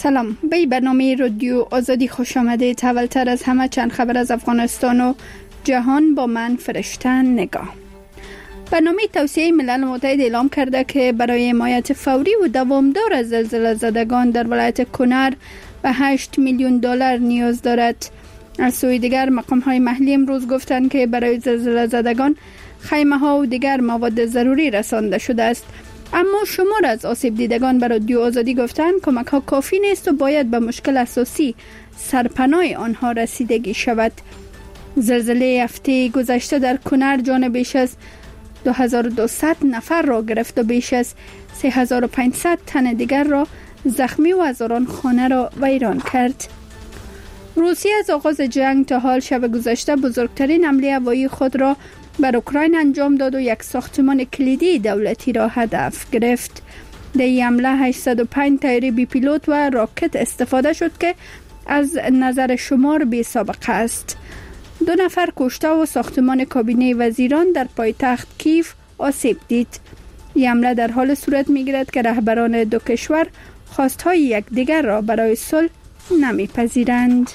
سلام، به برنامه رادیو آزادی خوش آمدید. اولتر از همه چند خبر از افغانستان و جهان با من فرشته نگاه. برنامه توسعه ملل متحد اعلام کرده که برای حمایت فوری و دوامدار از زلزله زدگان در ولایت کنر به 8 میلیون دلار نیاز دارد. از سوی دیگر مقام های محلی امروز گفتند که برای زلزله زدگان خیمه ها و دیگر مواد ضروری رسانده شده است. اما شمار از آسیب دیدگان به رادیو آزادی گفتند کمک ها کافی نیست و باید به مشکل اساسی سرپناه آنها رسیدگی شود. زلزله هفته گذشته در کنر جان بیش از 2200 نفر را گرفت و بیش از 3500 تن دیگر را زخمی و هزاران خانه را ویران کرد. روسیه از آغاز جنگ تا حال شب گذشته بزرگترین حمله هوایی خود را بر اوکراین انجام داد و یک ساختمان کلیدی دولتی را هدف گرفت. در این حمله 805 طیاره بی پیلوت و راکت استفاده شد که از نظر شمار بی سابقه است. 2 نفر کشته و ساختمان کابینه وزیران در پایتخت کیف آسیب دید. این حمله در حال صورت می‌گیرد که رهبران دو کشور خواستهای یکدیگر را برای صلح نمی‌پذیرند.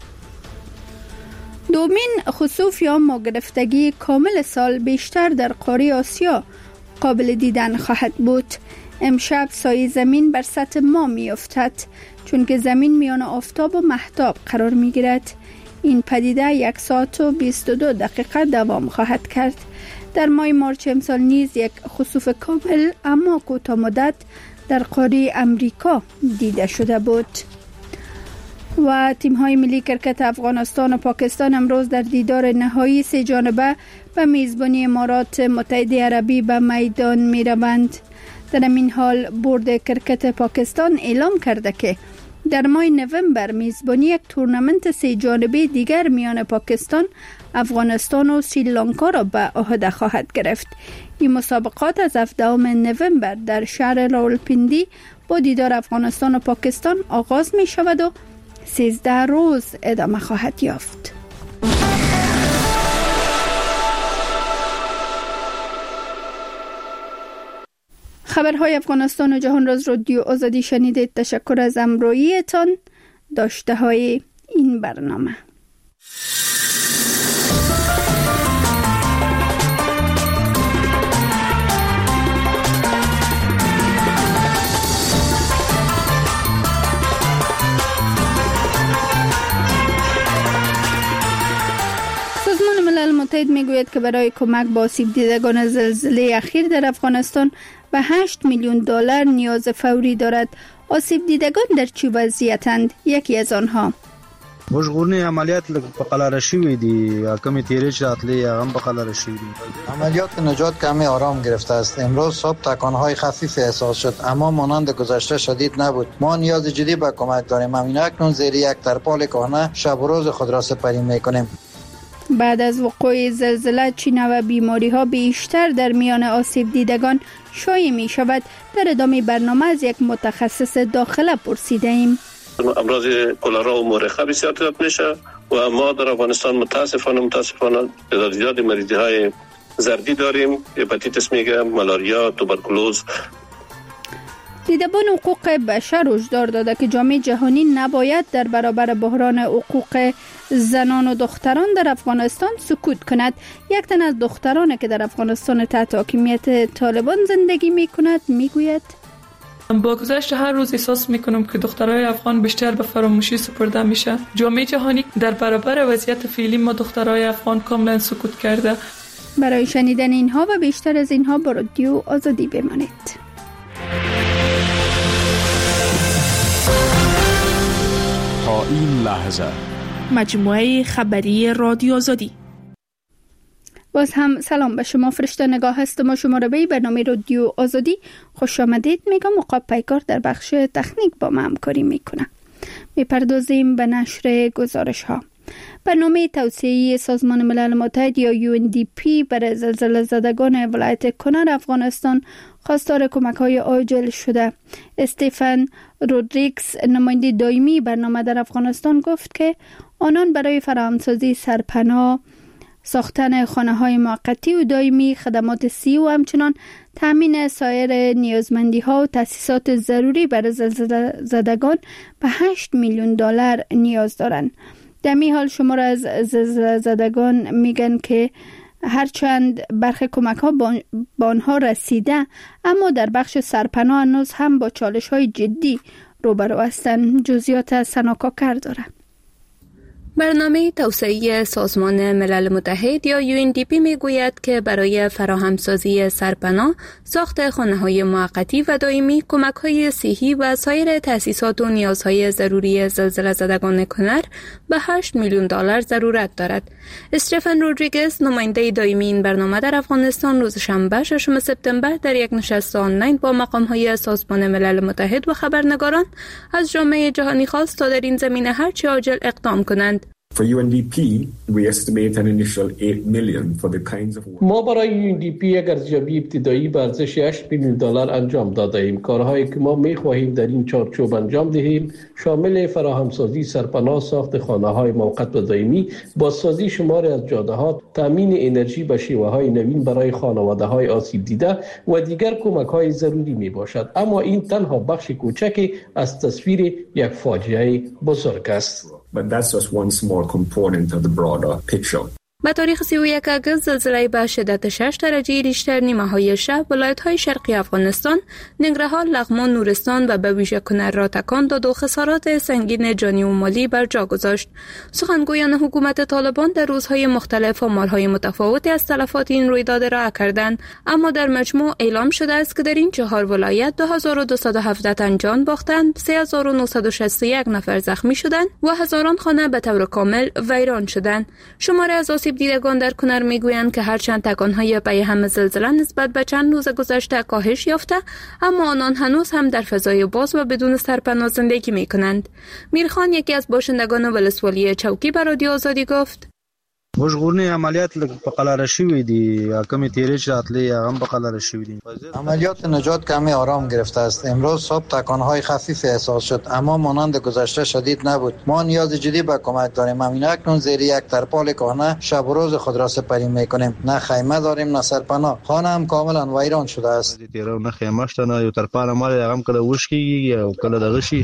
دومین خسوف یا ماگرفتگی کامل سال بیشتر در قاره آسیا قابل دیدن خواهد بود. امشب سایه زمین بر سطح ماه می افتد چون که زمین میان آفتاب و مهتاب قرار می گیرد. این پدیده 1 ساعت و 22 دقیقه دوام خواهد کرد. در ماه مارچ امسال نیز یک خسوف کامل اما کوتاه مدت در قاره امریکا دیده شده بود. و تیم‌های ملی کرکت افغانستان و پاکستان امروز در دیدار نهایی 3 جانبه به میزبانی امارات متحده عربی به میدان می‌روند. در این حال بورد کرکت پاکستان اعلام کرده که در ماه نوامبر میزبانی یک تورنمنت 3 جانبه دیگر میان پاکستان، افغانستان و سریلانکا را به عهده خواهد گرفت. این مسابقات از 17 نوامبر در شهر راولپیندی با دیدار افغانستان و پاکستان آغاز می شود و 13 روز ادامه خواهد یافت. خبرهای افغانستان و جهان را از رادیو آزادی شنیدید. تشکر از همراهیتان. داشته های این برنامه. ملل متحد میگوید که برای کمک به آسیب دیدگان زلزله اخیر در افغانستان به 8 میلیون دلار نیاز فوری دارد. آسیب دیدگان در چه وضعیتند؟ یکی از آنها: مشغولنی عملیات په قلاره شوی دی، کمی تیرې چې راتلی هم په قلاره شوی دی. عملیات نجات کمی آرام گرفته است. امروز صبح تکانهای خفیف احساس شد اما مانند گذشته شدید نبود. ما نیاز جدی به کمک داریم. همین اکنون زیر یک ترپال کهنه شب و روز خود را سپری میکنیم. بعد از وقوع زلزله چین و بیماری ها بیشتر در میان آسیب دیدگان شایع می شود. در ادامه برنامه از یک متخصص داخله پرسیده ایم. امراض کلرا و مورخه بسیار زیاد میشه و ما در افغانستان متاسفانه تعداد زیادی مریضی های زردی داریم. هپاتیتس میگه، مالاریا، توبرکولوز. دیدبان حقوق بشر هشدار داده که جامعه جهانی نباید در برابر بحران حقوق زنان و دختران در افغانستان سکوت کند. یک تن از دخترانی که در افغانستان تحت حاکمیت طالبان زندگی می کند می گوید: با گذشت هر روز احساس میکنم که دخترای افغان بیشتر به فراموشی سپرده میشه. جامعه جهانی در برابر وضعیت فعلی ما دخترای افغان کاملا سکوت کرده. برای شنیدن اینها و بیشتر از اینها با رادیو آزادی بمانید. تا این لحظه مجموعه خبری رادیو آزادی. باز هم سلام به شما، فرشته نگاه هستم و شما را به برنامه رادیو آزادی خوش آمدید میگم. عقاب پیکار در بخش تکنیک با ما همکاری میکنه. میپردازیم به نشر گزارش ها. برنامه توسعه سازمان ملل متحد یا UNDP برای زلزله زدگان ولایت کنر افغانستان خواستار کمک های عاجل شده. استفن رودریگز، نماینده دائمی برنامه در افغانستان، گفت که آنان برای فراهمسازی سرپناه ساختن خانه‌های موقتی و دائمی، خدمات صحی و همچنان تامین سایر نیازمندی‌ها و تأسیسات ضروری برای زلزله زدگان به 8 میلیون دلار نیاز دارند. در این حال شمار از زلزله زدگان میگن که هرچند برخی کمک‌ها با آنها رسیده، اما در بخش سرپناه هنوز هم با چالش‌های جدی روبرو هستند. جزئیات از سنا کاکر داره. برنامه توسعه سازمان ملل متحد یا UNDP میگوید که برای فراهمسازی سرپناه، ساخت خانه‌های موقتی و دائمی، کمک‌های صحی و سایر تأسیسات و نیازهای ضروری زلزله زدگان کنر به 8 میلیون دلار ضرورت دارد. استفن رودریگز، نماینده دائمی این برنامه در افغانستان، روز شنبه 6 سپتامبر در یک نشست آنلاین با مقام‌های سازمان ملل متحد و خبرنگاران از جامعه جهانی خواست تا در این زمینه هرچه عاجل اقدام کنند. For UNDP, we estimate an initial 8 million for the kinds of work. ما برای UNDP یک ارزیابی ابتدایی به ارزش 8 میلیون دلار انجام داده ایم. کارهایی که ما می‌خواهیم در این چارچوب انجام دهیم شامل فراهمسازی سرپناه، ساخت خانه‌های موقت و دائمی، بازسازی شماری از جاده‌ها، تامین انرژی به شیوه‌های نوین برای خانواده‌های آسیب دیده و دیگر کمک‌های ضروری میباشد. اما این تنها بخش کوچکی از تصویر یک فاجعه بزرگ است. But that's just one small component of the broader picture. با تاریخ 31 آگوست زلزله به شدت 6 درجه ریشتر نیمه‌های شب ولایت‌های شرقی افغانستان، ننگرهار، لغمان، نورستان و به ویژه کنر را تکان داد و خسارات سنگین جانی و مالی بر جا گذاشت. سخنگویان حکومت طالبان در روزهای مختلف آمارهای متفاوتی از تلفات این رویداد را کردند، اما در مجموع اعلام شده است که در این 4 ولایت 2217 تن جان باختند، 3961 نفر زخمی شدند و هزاران خانه به طور کامل ویران شدند. شمار از دیدگان در کنر میگویند که هرچند تکانهای پی هم زلزله نسبت به چند روز گذشته کاهش یافته، اما آنان هنوز هم در فضای باز و بدون سرپناه زندگی میکنند. میرخان، یکی از باشندگان ولسوالی چوکی، به رادیو آزادی گفت: مشغولنی عملیات په قلاره شوی دي، کمی تیرې چې راتلې هغه په قلاره شوی دي. عملیات نجات کمی آرام گرفته است. امروز صبح تکانهای خفیف احساس شد، اما مانند گذشته شدید نبود. ما نیاز جدی به کمک داریم. همین اکنون زیر یک ترپال کهنه شب و روز خود را سپری میکنیم. نه خیمه داریم نه سرپناه. خانه هم کاملا ویران شده است. نه خیمه شته نه یو ترپال ما هم کله وشکیږي او کله دغه شي.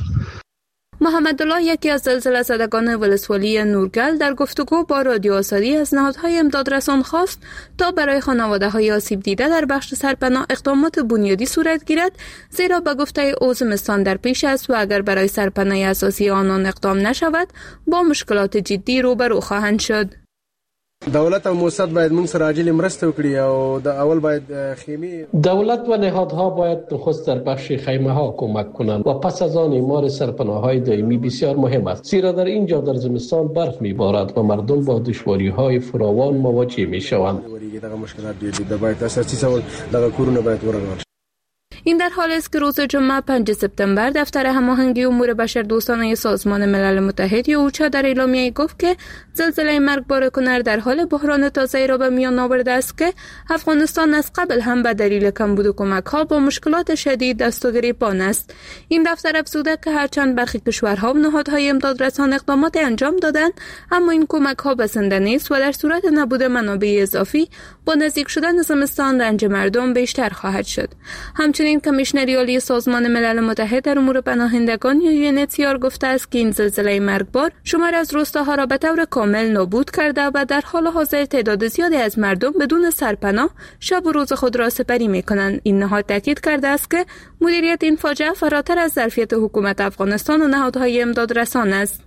محمد الله، یکی از زلزله زدگان ولسوالی نورگل، در گفتگو با رادیو آزادی از نهادهای امدادرسان خواست تا برای خانواده‌های آسیب دیده در بخش سرپناه اقدامات بنیادی صورت گیرد، زیرا به گفته او زمستان در پیش است و اگر برای سرپناه اساسی آنان اقدام نشود با مشکلات جدی روبرو خواهند شد. دولت او موسسات باید موږ سره عاجل مرسته وکړي او د اول باید خیمه دولت و نهادها باید نخست در بخش خیمه ها کمک کنند و پس از آن اعمار سرپناه‌های دائمی بسیار مهم است، زیرا در اینجا در زمستان برف میبارد و مردم با دشواری‌های فراوان مواجه میشوند. دغه مشکلات دي باید اساسي سوال دغه کورونه باید ورغول. این در حالی است که روز جمعه 5 سپتامبر دفتر هماهنگی امور بشردوستانه سازمان ملل متحد یا اوچا در اعلامیه گفت که زلزله مرگبار کنر در حال بحران تازه‌ای را به میان آورده است که افغانستان از قبل هم به دلیل کمبود کمک‌ها با مشکلات شدید دست و گریبان است. این دفتر افزوده که هرچند برخی کشورها و نهادهای امدادرسان اقدامات انجام دادند، اما این کمک‌ها بسنده نیست و در صورت نبود منابع اضافی با نزدیک شدن زمستان رنج مردم بیشتر خواهد شد. همچنین کمیشنر عالی سازمان ملل متحد در امور پناهندگان یا UNHCR گفته است که این زلزله مرگبار شمار از روستاها را به طور کامل نابود کرده و در حال حاضر تعداد زیادی از مردم بدون سرپناه شب و روز خود را سپری می‌کنند. این نهاد تاکید کرده است که مدیریت این فاجعه فراتر از ظرفیت حکومت افغانستان و نهادهای امدادرسان است.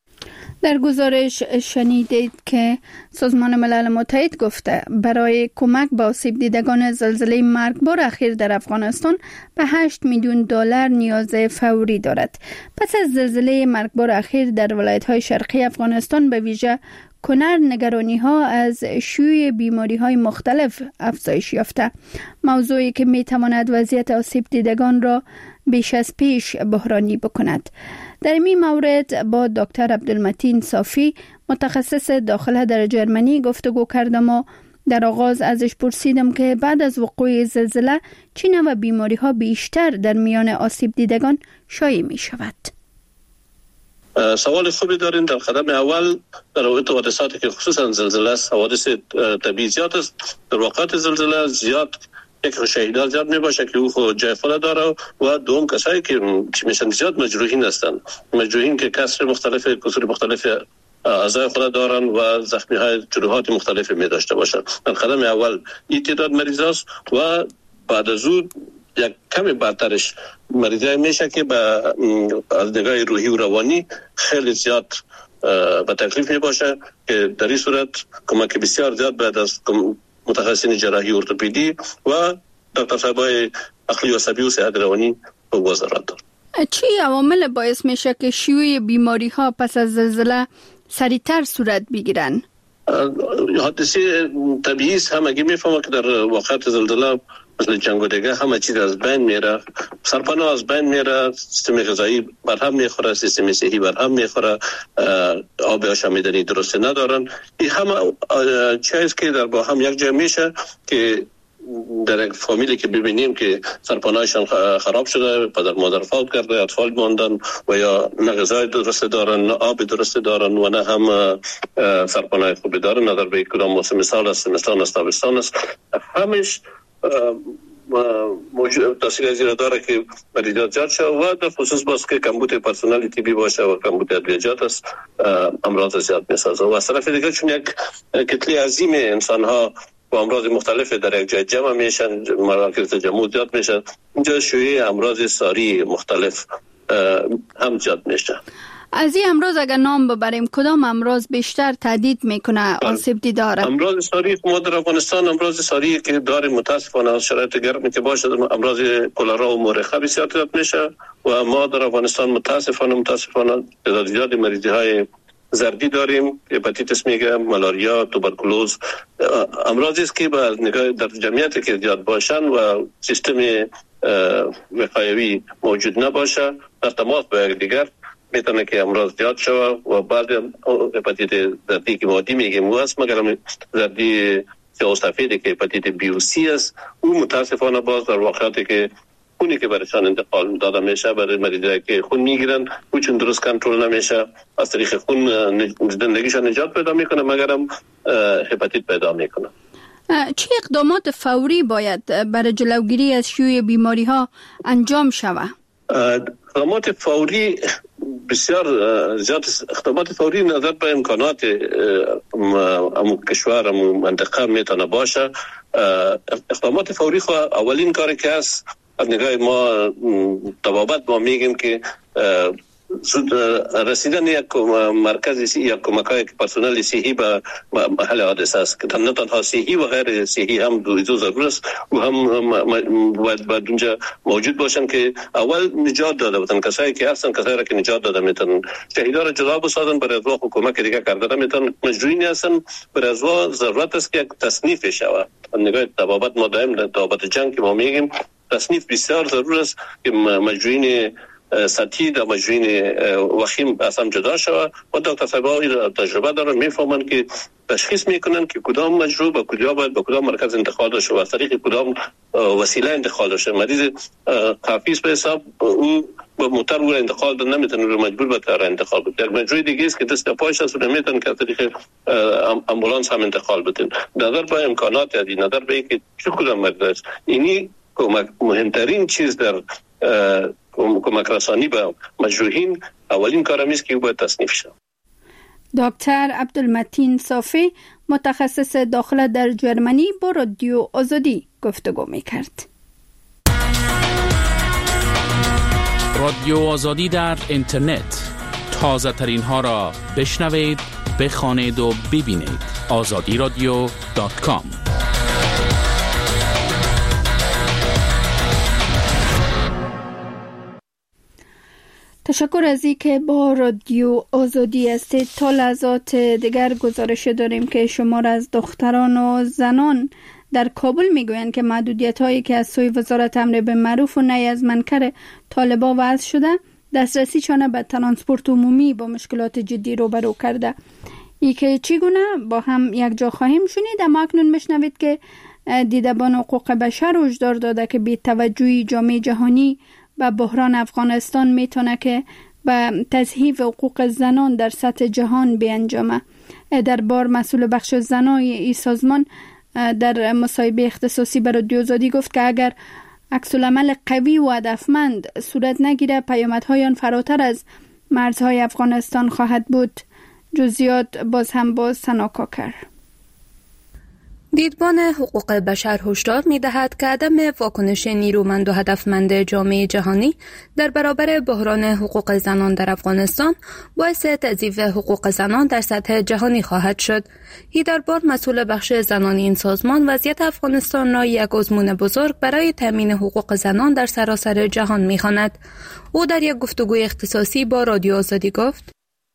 در گزارش شنیدید که سازمان ملل متحد گفته برای کمک به آسیب دیدگان زلزله مرگبار اخیر در افغانستان به 8 میلیون دلار نیاز فوری دارد. پس از زلزله مرگبار اخیر در ولایت‌های شرقی افغانستان به ویژه کنر، نگرانی‌ها از شیوع بیماری‌های مختلف افزایش یافته، موضوعی که می‌تواند وضعیت آسیب دیدگان را بیش از پیش بحرانی بکند. در این مورد با دکتر عبدالمتین صافی، متخصص داخله در جرمنی گفتگو کردم و در آغاز ازش پرسیدم که بعد از وقوع زلزله چه نوع بیماری‌ها بیشتر در میان آسیب دیدگان شایع می شود. سوال خوبی دارین. در قدم اول در رابطه حادثاتی که خصوصا زلزله است، حوادث طبیعی زیاد است. در وقت زلزله زیاد یک شهیدان زیاد می باشه که او خود جای خود داره و دوم کسایی که چی میشن زیاد مجروحین هستند، مجروحین که کسر مختلف، کسور مختلف اعضای خود دارن و زخمی های جروحات مختلفی می داشته باشن. در قدم اول این تعداد مریض است و بعد از اون یک کمی بعدترش مریضای میشه که از نگاه روحی و روانی خیلی زیاد به تکلیف می باشه که در این صورت کمک بسیار زیاد بعد از متخصصین جراحی ارتوپدی و دکتر صاحبای عقلی و عصبی و صحت روانی به وزارت دارد. چی عوامل باعث میشه که شیوع بیماری ها پس از زلزله سریعتر صورت بگیرن؟ حادثه طبیعی است. همگی میفهمه که در وقت زلزله مثل جنگ و دیگه همه چیز از بین میره، سرپناه از بین میره، سیستم غذایی برهم میخوره، سیستم صحی برهم میخوره، آب آشامیدنی درست ندارن. این همه چیز که در با هم یک جای میشه که در یک فامیلی که ببینیم که سرپناهشان خراب شده، پدر مادر فوت کرده، اطفال ماندن و یا نه غذای درست دارن، نه آب درست دارن و نه هم سرپناه خوبی دارن، نه در به کدام موسم سال است، زمستان است، تابستان است، همش موجود تاثیر زیرا داره که مریضات زیاد شد و در خصوص باز که کمبود پرسنل طبی باشه و کمبود ادویه‌جات است، امراض زیاد میسازه و از طرف دیگه چون یک کتله عظیم انسان ها با امراض مختلف در یک جای جمع میشن، مراکز تجمع زیاد میشن، اینجا شیوع امراض ساری مختلف هم زیاد میشه. از این امراض اگر نام ببریم کدام امراض بیشتر تهدید میکنه آسیب دیداره؟ امراض ساری ما در افغانستان امراض ساری که داریم متاسفانه از شرایط گرمی که باشه امراض کلرا و مورخه بسیار زیاد میشه و ما در افغانستان متاسفانه تعداد زیادی مریضی های زردی داریم، هپاتیتس میگه، مالاریا، توبرکولوز، امراضی است که با نگاه در جمعیت که زیاد باشن و سیستم وقایوی موجود نباشه در تماس با یکدیگر میتونه که امراض زیاد شود و بعد هپاتیت زردی که مادی میگیم و هست، مگر زردی سیاه و سفیدی که هپاتیت بی و سی است، او متاسفانه باز در واقعاتی که خونی که برایشان انتقال داده میشه برای مریضایی که خون میگیرن او چون درست کنترل نمیشه از طریق خون زندگیشان نجات پیدا میکنه مگرم هپاتیت پیدا میکنه. چه اقدامات فوری باید برای جلوگیری از شیوع بیماری ها انجام شود؟ اقدامات فوری بسیار زیاد، اقدامات فوری نظر به امکانات کشور منطقه میتونه باشه. اقدامات فوری اولین کاری که است از نگاه ما طبابت ما میگیم که رسیدن یک مرکز یک کمک‌های پرسنل صحی به محل حادثه است که نه تنها صحی و غیر صحی هم دو ضرور است و هم باید اونجا موجود باشن که اول نجات داده بودن کسایی که هستن، کسایی را که نجات داده میتونن شهیدا را جدا بسازن، برای ازوا کمک دیگه کرده میتونن، مجروحین هستن برای ازوا ضرورت است که یک تصنیف شود. نگاه طبابت ما دائم طبابت جنگ که ما میگیم تصنیف بسیار ضرور است که مجروحین سطحی در مجروحین وخیم اصلا جدا شود و دکتر صاحب‌ها تجربه دارن میفهمن که تشخیص میکنن که کدام مجروح به کجا باید به کدام مرکز انتقال بشه و از طریق کدام وسیله انتقال بشه. مریض حافظ به حساب او با موتور او انتقال دادن نمیتونه، رو مجبور به کار انتقال بده. یک مجروح دیگه است که دست پایش است و نمیتونه که از طریق امبولانس هم انتقال بده. نظر به امکانات ادی نظر به اینکه چه کدام مریض است، اینی مهمترین چیز در کمک رسانی به مجروحین اولین کارم است که او باید تصنیف شود. دکتر عبدالمتین صافی متخصص داخله در جرمنی با رادیو آزادی گفتگو میکرد. رادیو آزادی در اینترنت، تازه ترین ها را بشنوید، بخوانید و ببینید. azadiradio.com. تشکر از اینکه با رادیو آزادی هستید. تا لحظات دیگر گزارش داریم که شمار از دختران و زنان در کابل میگویند که محدودیت هایی که از سوی وزارت امر بالمعروف و نهی از منکر طالبان وضع شده دسترسیشان به ترانسپورت عمومی با مشکلات جدی روبرو کرده. ای که چگونه با هم یک جا خواهیم شنید، اما اکنون میشنوید که دیدبان حقوق بشر هشدار داده که بی توجهی جامعه جهانی به بحران افغانستان میتونه که و تضعیف حقوق زنان در سطح جهان بیانجامه. در بار مسئول بخش زنای این سازمان در مصاحبه اختصاصی به رادیو آزادی گفت که اگر عکس‌العمل قوی و هدفمند صورت نگیره پیامدهای آن فراتر از مرزهای افغانستان خواهد بود. جزئیات باز سنا کاکر. دیدبان حقوق بشر هشدار می‌دهد که عدم واکنش نیرومند و هدفمند جامعه جهانی در برابر بحران حقوق زنان در افغانستان باعث تضعیف حقوق زنان در سطح جهانی خواهد شد. هیدربار مسئول بخش زنانی این سازمان وضعیت افغانستان را یک آزمون بزرگ برای تامین حقوق زنان در سراسر جهان می‌خواند. او در یک گفتگوی اختصاصی با رادیو آزادی گفت: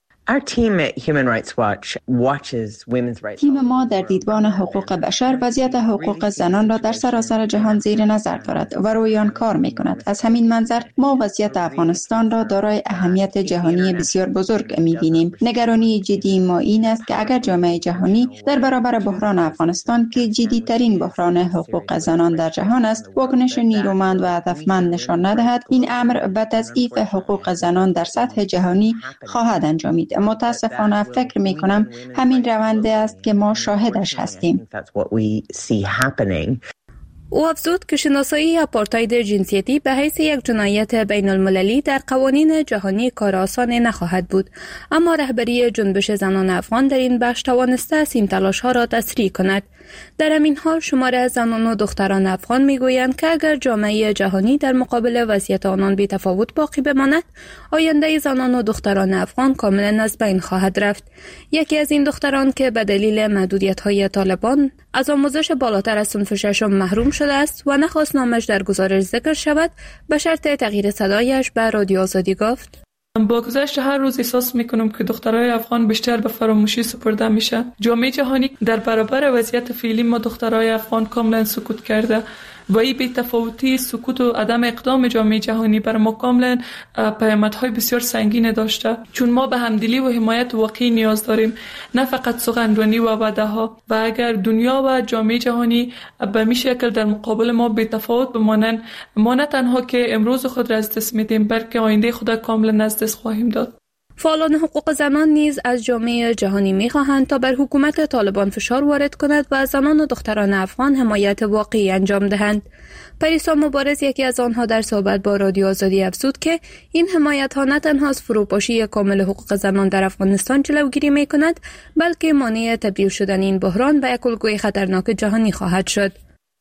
تیم ما در دیدبان حقوق بشر وضعیت حقوق زنان را در سراسر جهان زیر نظر دارد و روی آن کار می کند. از همین منظر ما وضعیت افغانستان را دارای اهمیت جهانی بسیار بزرگ می بینیم. نگرانی جدی ما این است که اگر جامعه جهانی در برابر بحران افغانستان که جدی ترین بحران حقوق زنان در جهان است واکنش نیرومند و هدفمند نشان ندهد، این امر به تضعیف حقوق زنان در سطح جهانی خواهد انجامید. متاسفانه فکر می کنم همین روند است که ما شاهدش هستیم. او افزود که شناسایی آپارتاید جنسیتی به حیث یک جنایت بین المللی در قوانین جهانی کار آسان نخواهد بود، اما رهبری جنبش زنان افغان در این بخش توانسته است این تلاش‌ها را تسریع کند. در همین حال شماره از زنان و دختران افغان میگویند که اگر جامعه جهانی در مقابل وضعیت آنان بی تفاوت باقی بماند، آینده زنان و دختران افغان کاملا از بین خواهد رفت. یکی از این دختران که به دلیل محدودیت‌های طالبان از آموزش بالاتر از صنف ششم محروم شده است و نخواست نامش در گزارش ذکر شود، به شرط تغییر صدایش به رادیو آزادی گفت: با گذشت هر روز احساس میکنم که دخترای افغان بیشتر به فراموشی سپرده میشه. جامعه جهانی در برابر وضعیت فعلی ما دخترای افغان کاملا سکوت کرده و این بی‌تفاوتی، سکوت و عدم اقدام جامعه جهانی بر ما کاملا پیامدهای بسیار سنگین داشته، چون ما به همدلی و حمایت واقعی نیاز داریم، نه فقط سخنرانی و وعده‌ها. و اگر دنیا و جامعه جهانی به این شکل در مقابل ما بی‌تفاوت بمانند، ما نه تنها که امروز خود را از دست میدیم بلکه آینده خود کاملا از دست خواهیم داد. فعالان حقوق زنان نیز از جامعه جهانی می‌خواهند تا بر حکومت طالبان فشار وارد کند و از زنان و دختران افغان حمایت واقعی انجام دهند. پریسا مبارز یکی از آنها در صحبت با رادیو آزادی افزود که این حمایت‌ها نه تنها از فروپاشی کامل حقوق زنان در افغانستان جلوگیری می‌کند، بلکه مانع تبدیل شدن این بحران به یک الگوی خطرناک جهانی خواهد شد.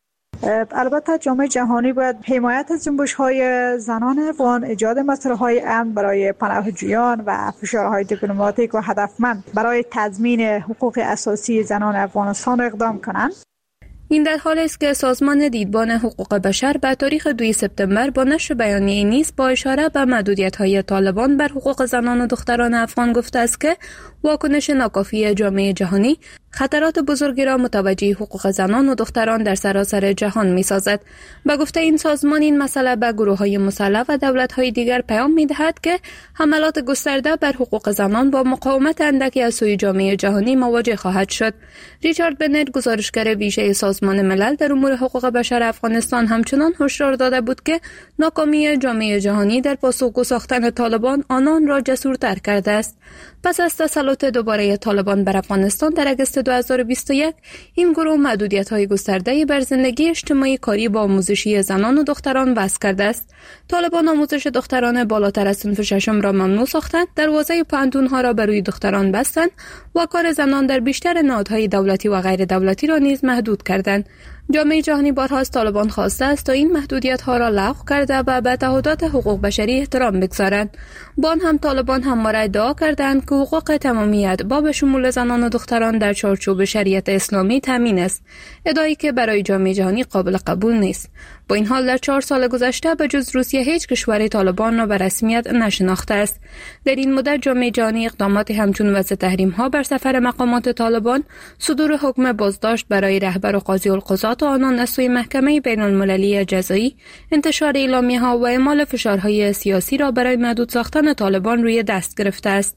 البته جامعه جهانی باید حمایت از جنبش‌های زنان افغان، ایجاد مسئله‌های امن برای پناهجویان و فشارهای دیپلماتیک و هدفمند برای تضمین حقوق اساسی زنان افغانستان اقدام کنند. این در حالی است که سازمان دیدبان حقوق بشر به تاریخ 2 سپتامبر با نشر بیانیه‌ای نیز با اشاره به محدودیت‌های طالبان بر حقوق زنان و دختران افغان گفته است که واکنش ناکافی جامعه جهانی خطرات بزرگی را متوجه حقوق زنان و دختران در سراسر جهان می‌سازد. به گفته این سازمان، این مسئله به گروه‌های مسلح و دولت‌های دیگر پیام می‌دهد که حملات گسترده بر حقوق زنان با مقاومت اندکی از سوی جامعه جهانی مواجه خواهد شد. ریچارد بنت، گزارشگر ویژه سازمان ملل در امور حقوق بشر افغانستان، همچنان هشدار داده بود که ناکامی جامعه جهانی در پاسخگو ساختن طالبان آنان را جسورتر کرده است. پس از تسلط دوباره طالبان بر افغانستان در اگست 2021، این گروه محدودیت‌های گسترده‌ای بر زندگی اجتماعی کاری با آموزشی زنان و دختران وضع کرده است. طالبان آموزش دختران بالاتر از صنف ششم را ممنوع ساختند، دروازه پانتون‌ها را بر روی دختران بستند و کار زنان در بیشتر نهادهای دولتی و غیر دولتی را نیز محدود کردند. جامعه جهانی بارها از طالبان خواسته است تا این محدودیت‌ها را لغو کرده و به تعهدات حقوق بشری احترام بگذارند. با آن هم طالبان همواره ادعا کردند که حقوق تمامیت با به شمول زنان و دختران در چارچوب شریعت اسلامی تامین است، ادعایی که برای جامعه جهانی قابل قبول نیست. با این حال در 4 سال گذشته به جز روسیه هیچ کشور طالبان را به رسمیت نشناخته است. در این مدت جامعه جهانی اقدامات همچون وضع تحریم‌ها بر سفر مقامات طالبان، صدور حکم بازداشت برای رهبر و قاضی القضات آنان از سوی محکمه بین المللی جزایی، انتشار اعلامیه‌ها و اعمال فشارهای سیاسی را برای محدود ساختن طالبان روی دست گرفته است.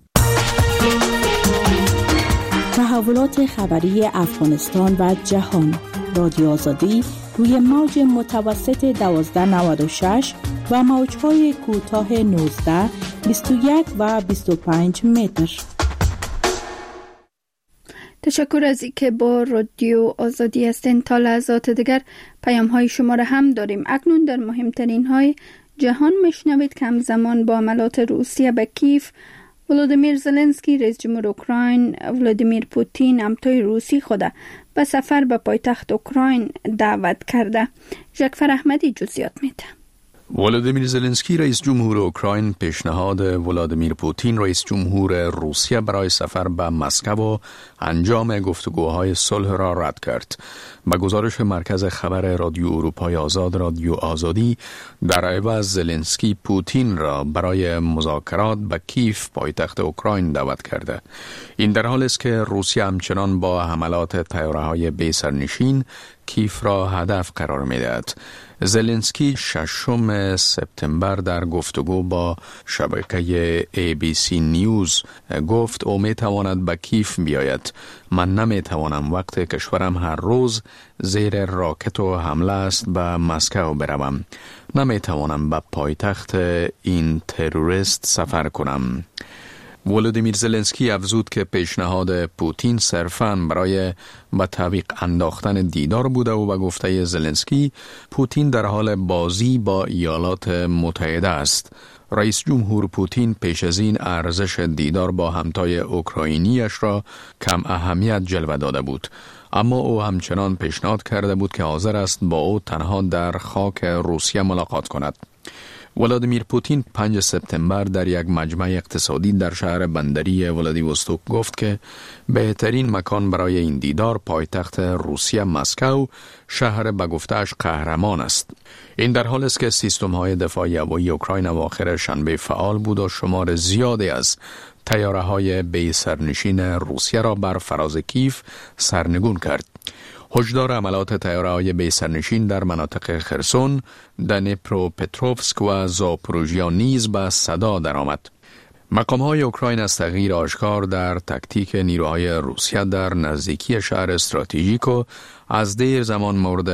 تحولات خبری افغانستان و جهان. رادیو آزادی روی موج متوسط 1296 و موج‌های کوتاه 19, 21 و 25 متر. تشکر از اینکه با رادیو آزادی هستین. تا لحظات دیگر پیام های شما را هم داریم. اکنون در مهمترین های جهان میشنوید که همزمان با حملات روسیه به کیف، ولودیمیر زلنسکی رئیس جمهور اوکراین ولادیمیر پوتین همتای روسی خود به سفر به پایتخت اوکراین دعوت کرده. جعفر احمدی جزئیات میده. ولادیمیر زلنسکی رئیس جمهور اوکراین پیشنهاد ولادیمیر پوتین رئیس جمهور روسیه برای سفر به مسکو و انجام گفتگوهای صلح را رد کرد. با گزارش مرکز خبر رادیو اروپای آزاد رادیو آزادی، در عوض زلنسکی پوتین را برای مذاکرات به کیف پایتخت اوکراین دعوت کرده. این در حالی است که روسیه همچنان با حملات طیاره‌های بی سرنشین کیف را هدف قرار می‌دهد. زلنسکی 6 سپتامبر در گفتگو با شبکه ABC نیوز گفت او میتواند به کیف بیاید. من نمیتوانم وقتی کشورم هر روز زیر راکت و حمله است به مسکو بروم. نمیتوانم به پایتخت این تروریست سفر کنم. ولادیمیر زلنسکی افزود که پیشنهاد پوتین صرفاً برای به تعویق انداختن دیدار بوده و به گفته زلنسکی پوتین در حال بازی با ایالات متحده است. رئیس جمهور پوتین پیش از این ارزش دیدار با همتای اوکراینیش را کم اهمیت جلوه داده بود، اما او همچنان پیشنهاد کرده بود که حاضر است با او تنها در خاک روسیه ملاقات کند. ولادیمیر پوتین 5 سپتامبر در یک مجمع اقتصادی در شهر بندری ولادیوستوک گفت که بهترین مکان برای این دیدار پایتخت روسیه مسکو، شهر به گفته‌اش قهرمان است. این در حالی است که سیستم‌های دفاعی هوایی اوکراین اواخر شنبه فعال بود و شمار زیادی از طیاره‌های بی سرنشین روسیه را بر فراز کیف سرنگون کرد. هشدار حملات طیاره‌های بی سرنشین در مناطق خرسون، دنیپروپتروفسک و زاپوروژیا نیز به صدا درآمد. مقام‌های اوکراین از تغییر آشکار در تاکتیک نیروهای روسیه در نزدیکی شهر استراتژیک و از دیر زمان مورد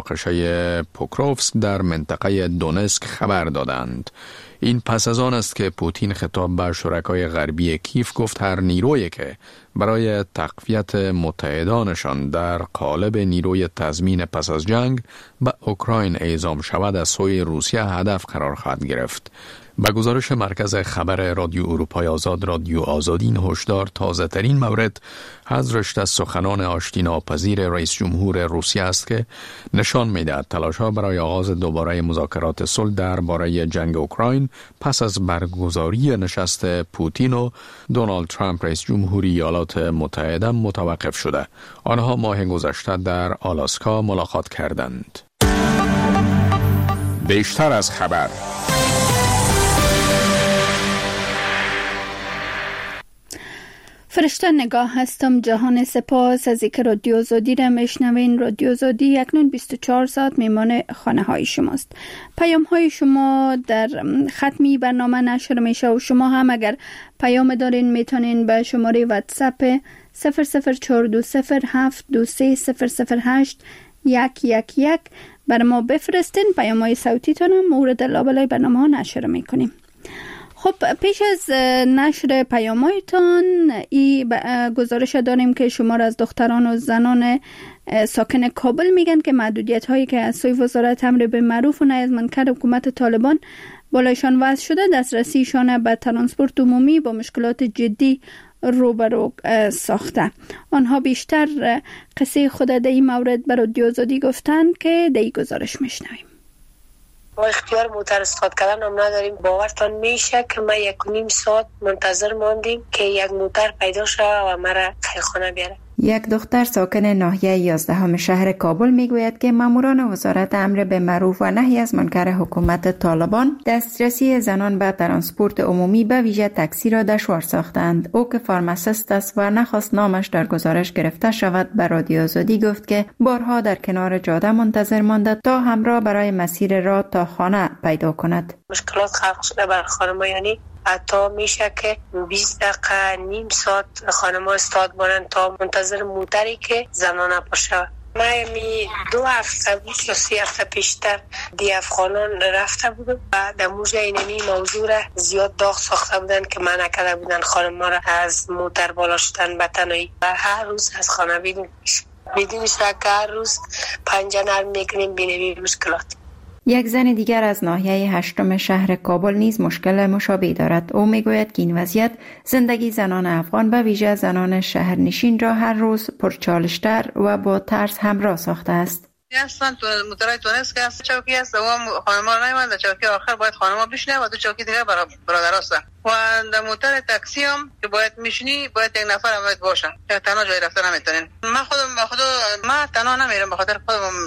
مناقشه پوکروفسک در منطقه دونسک خبر دادند. این پس از آن است که پوتین خطاب به شرکای غربی کیف گفت هر نیرویی که برای تقویت متحدانشان در قالب نیروی تضمین پس از جنگ به اوکراین اعزام شود از سوی روسیه هدف قرار خواهد گرفت. با گزارش مرکز خبر رادیو اروپای آزاد رادیو آزادی، این هشدار تازه ترین مورد از رشته سخنان آشتی ناپذیر رئیس جمهور روسیه است که نشان می‌دهد تلاش‌ها برای آغاز دوباره مذاکرات صلح درباره جنگ اوکراین پس از برگزاری نشست پوتین و دونالد ترامپ رئیس جمهوری ایالات متحده متوقف شده. آنها ماه گذشته در آلاسکا ملاقات کردند. بیشتر از خبر. فرشته نگاه هستم. جهان سپاس از اینکه رادیو آزادی را میشنوین. رادیو آزادی اکنون 24 ساعت میمان خانه های شماست. پیام های شما در ختمی برنامه نشر میشه و شما هم اگر پیام دارین میتونین به شماره واتساپ 0042723008111 بر ما بفرستین. پیام های صوتی تانم مورد لابلای برنامه ها نشر میکنیم. خب پیش از نشر پیام‌هایتان گزارش داریم که شمار از دختران و زنان ساکن کابل میگن که محدودیت هایی که از سوی وزارت امر به معروف و نهی از منکر حکومت طالبان بالایشان وضع شده دسترسیشان به ترانسپورت عمومی با مشکلات جدی روبرو ساخته. آنها بیشتر قصه خود در این مورد بر رادیو آزادی گفتن که در این گزارش میشنویم. ما اختیار موتر استفاده کردن هم نداریم. باورتان میشه که ما 1.5 ساعت منتظر ماندیم که یک موتر پیدا شد و مرا خیرخانه بیاره. یک دختر ساکن ناحیه 11 شهر کابل میگوید که ماموران وزارت امر به معروف و نهی از منکر حکومت طالبان دسترسی زنان به ترانسپورت عمومی به ویژه تاکسی را دشوار ساختند. او که فارماسیست است و نخواست نامش در گزارش گرفته شود به رادیو آزادی گفت که بارها در کنار جاده منتظر مانده تا همراه برای مسیر راه تا خانه پیدا کند. مشکلات خلق شده بر خانم، یعنی حتی میشه که 20 دقیقه نیم ساعت خانم ها استاد بانند تا منتظر موتری که زنانه باشه. من 2 هفته بود یا 3 هفته پیشتر دی افغانان رفته بودم و در موجه اینمی موضوع را زیاد داغ ساخته بودن که منع کرده بودن خانم ما را از موتر بالا شدن به تنهایی و هر روز از خانه بدون شک هر روز پنجه نرم میکنیم بینیم مشکلات. یک زن دیگر از ناحیه 8 شهر کابل نیز مشکل مشابهی دارد. او میگوید که این وضعیت زندگی زنان افغان به ویژه زنان شهرنشین را هر روز پرچالش‌تر و با ترس همراه ساخته است. اصلا تو موتورای تونس که است چوکی است و خانم‌ها نمی‌ماند، چوکی آخر باید خانم‌ها بشینه و 2 چوکی دیگه برادر است. و در موتور تاکسی هم که باید میشینی باید یک نفر هم باید باشه، تنها جای رفتن نمیتونین. من خودم تنها نمیرم به خاطر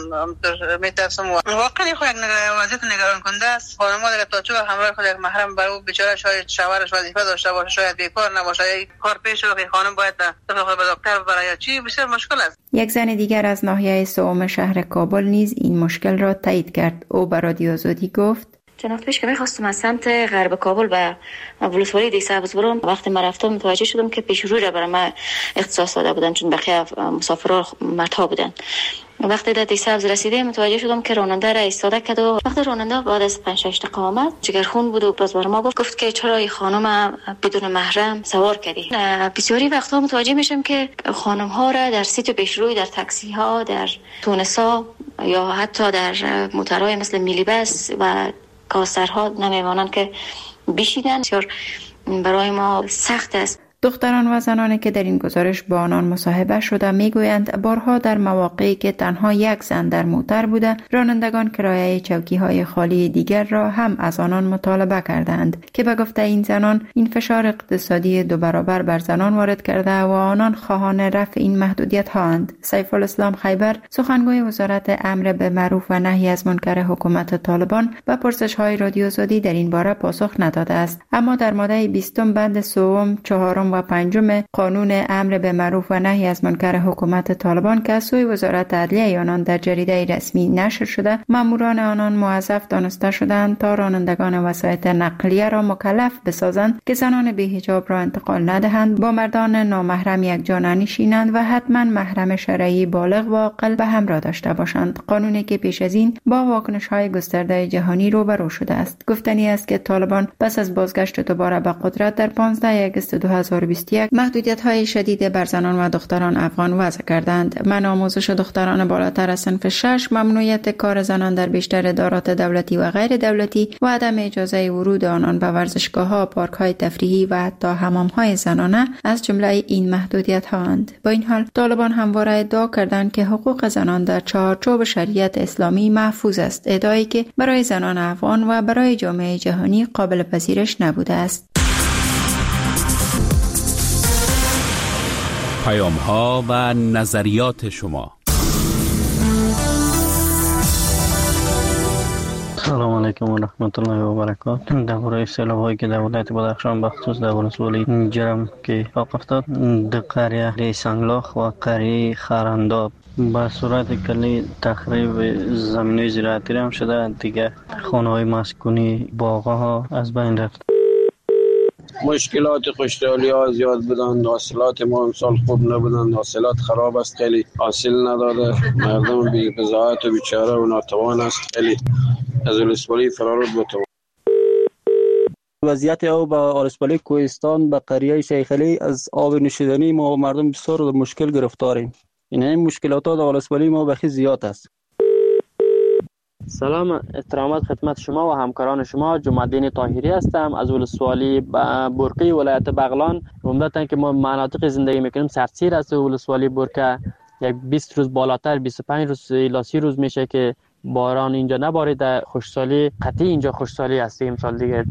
خودم میترسم. واقعا خود یک وضعیت نگران کننده است. خانم‌ها دیگه تا چه همراه خود یک محرم برای بیچاره شاید شوهرش وظیفه داشته باشه، شاید بیکار نباشه، کار پیش رو خانم باید به دکتر برای چی بسیار مشکل است. یک زن دیگر از ناحیه 3 شهر کابل نیز این مشکل را تایید کرد. او به رادیو آزادی گفت: چند وقت پیش که می‌خواستم از سمت غرب کابل به ولسوالی دی سبز برم، وقتی من رفتم متوجه شدم که پیش رو را برای من اختصاص داده بودن چون بقیه مسافرها مردها بودن. وقتی در دی سبز رسیدم متوجه شدم که راننده را ایستاده کرد و وقتی راننده بعد از 5-6 دقیقه آمد جگرخون بود و باز بر ما گفت که چرا این خانم بدون محرم سوار کردی. بسیاری وقتا متوجه میشم که خانم ها را در سیت پیشروی در تاکسی ها در تونسا یا حتی در موترهای مثل میلی بس و کاسرها نمیمانند که بشیدن. بسیار برای ما سخت است. دختران و زنانی که در این گزارش با آنان مصاحبه شده میگویند بارها در مواقعی که تنها یک زن در موتر بوده، رانندگان کرایه چوکی‌های خالی دیگر را هم از آنان مطالبه کردند که به گفته این زنان این فشار اقتصادی 2 برابر بر زنان وارد کرده و آنان خواهان رفع این محدودیت‌ها اند. سیف الاسلام خیبر، سخنگوی وزارت امر به معروف و نهی از منکر حکومت طالبان، به پرسش‌های رادیو آزادی در این باره پاسخ نداده است، اما در ماده 20 بند 3 4 و 5 قانون امر به معروف و نهی از منکر حکومت طالبان که از سوی وزارت عدلیه آنان در جریده رسمی نشر شده، ماموران آنان موظف دانسته شدند تا رانندگان وسایط نقلیه را مکلف بسازند که زنان بی‌حجاب را انتقال ندهند، با مردان نامحرم یک جا ننشینند و حتما محرم شرعی بالغ و عاقل به همراه داشته باشند. قانونی که پیش از این با واکنش‌های گسترده جهانی روبرو شده است. گفتنی است که طالبان پس از بازگشت دوباره به قدرت در 15 آگوست 2021 محدودیت‌های شدید بر زنان و دختران افغان وضع کردند. منع آموزش دختران بالاتر از صنف 6، ممنوعیت کار زنان در بیشتر ادارات دولتی و غیر دولتی و عدم اجازه ورود آنان به ورزشگاه‌ها، پارک‌های تفریحی و حتی حمام‌های زنانه از جمله این محدودیت‌ها اند. با این حال طالبان همواره ادعا کردند که حقوق زنان در چارچوب شریعت اسلامی محفوظ است، ادعایی که برای زنان افغان و برای جامعه جهانی قابل پذیرش نبوده است. پیام‌ها و نظریات شما. سلام علیکم و رحمت الله و برکاته. درباره سیلاب‌هایی که در ولایت بدخشان بخصوص در ولسوالی جرم که اتفاق افتاد در قریه سنگلاخ و قریه خرنداب با صورت کلی تخریب زمینه زراعتی هم شده، دیگه خانه‌های مسکونی، باغ‌ها از بین رفت. مشکلات خوشحالی ها زیاد بودن، حاصلات ما امسال خوب نبودن، حاصلات خراب است، خیلی حاصل نداده، مردم بی بضاعت و بیچاره و ناتوان است، خیلی از ولسوالی فرار بود. وضعیت او با ولسوالی کوهستان به قریه شیخ علی از آب نوشیدنی ما و مردم بسیار مشکل گرفتاریم. این مشکلات در ولسوالی ما بخی زیاد است. سلام، احترامات خدمت شما و همکاران شما. جمع‌الدین طاهری هستم از ولسوالی برقی ولایت بغلان. عمدتاً که ما مناطق زندگی میکنیم سرسیر است. ولسوالی برقه یک 20 روز بالاتر 25 روز الی 30 روز میشه که باران اینجا نباریده. خوشسالی قطعی اینجا خوشسالی است. امسال دیگه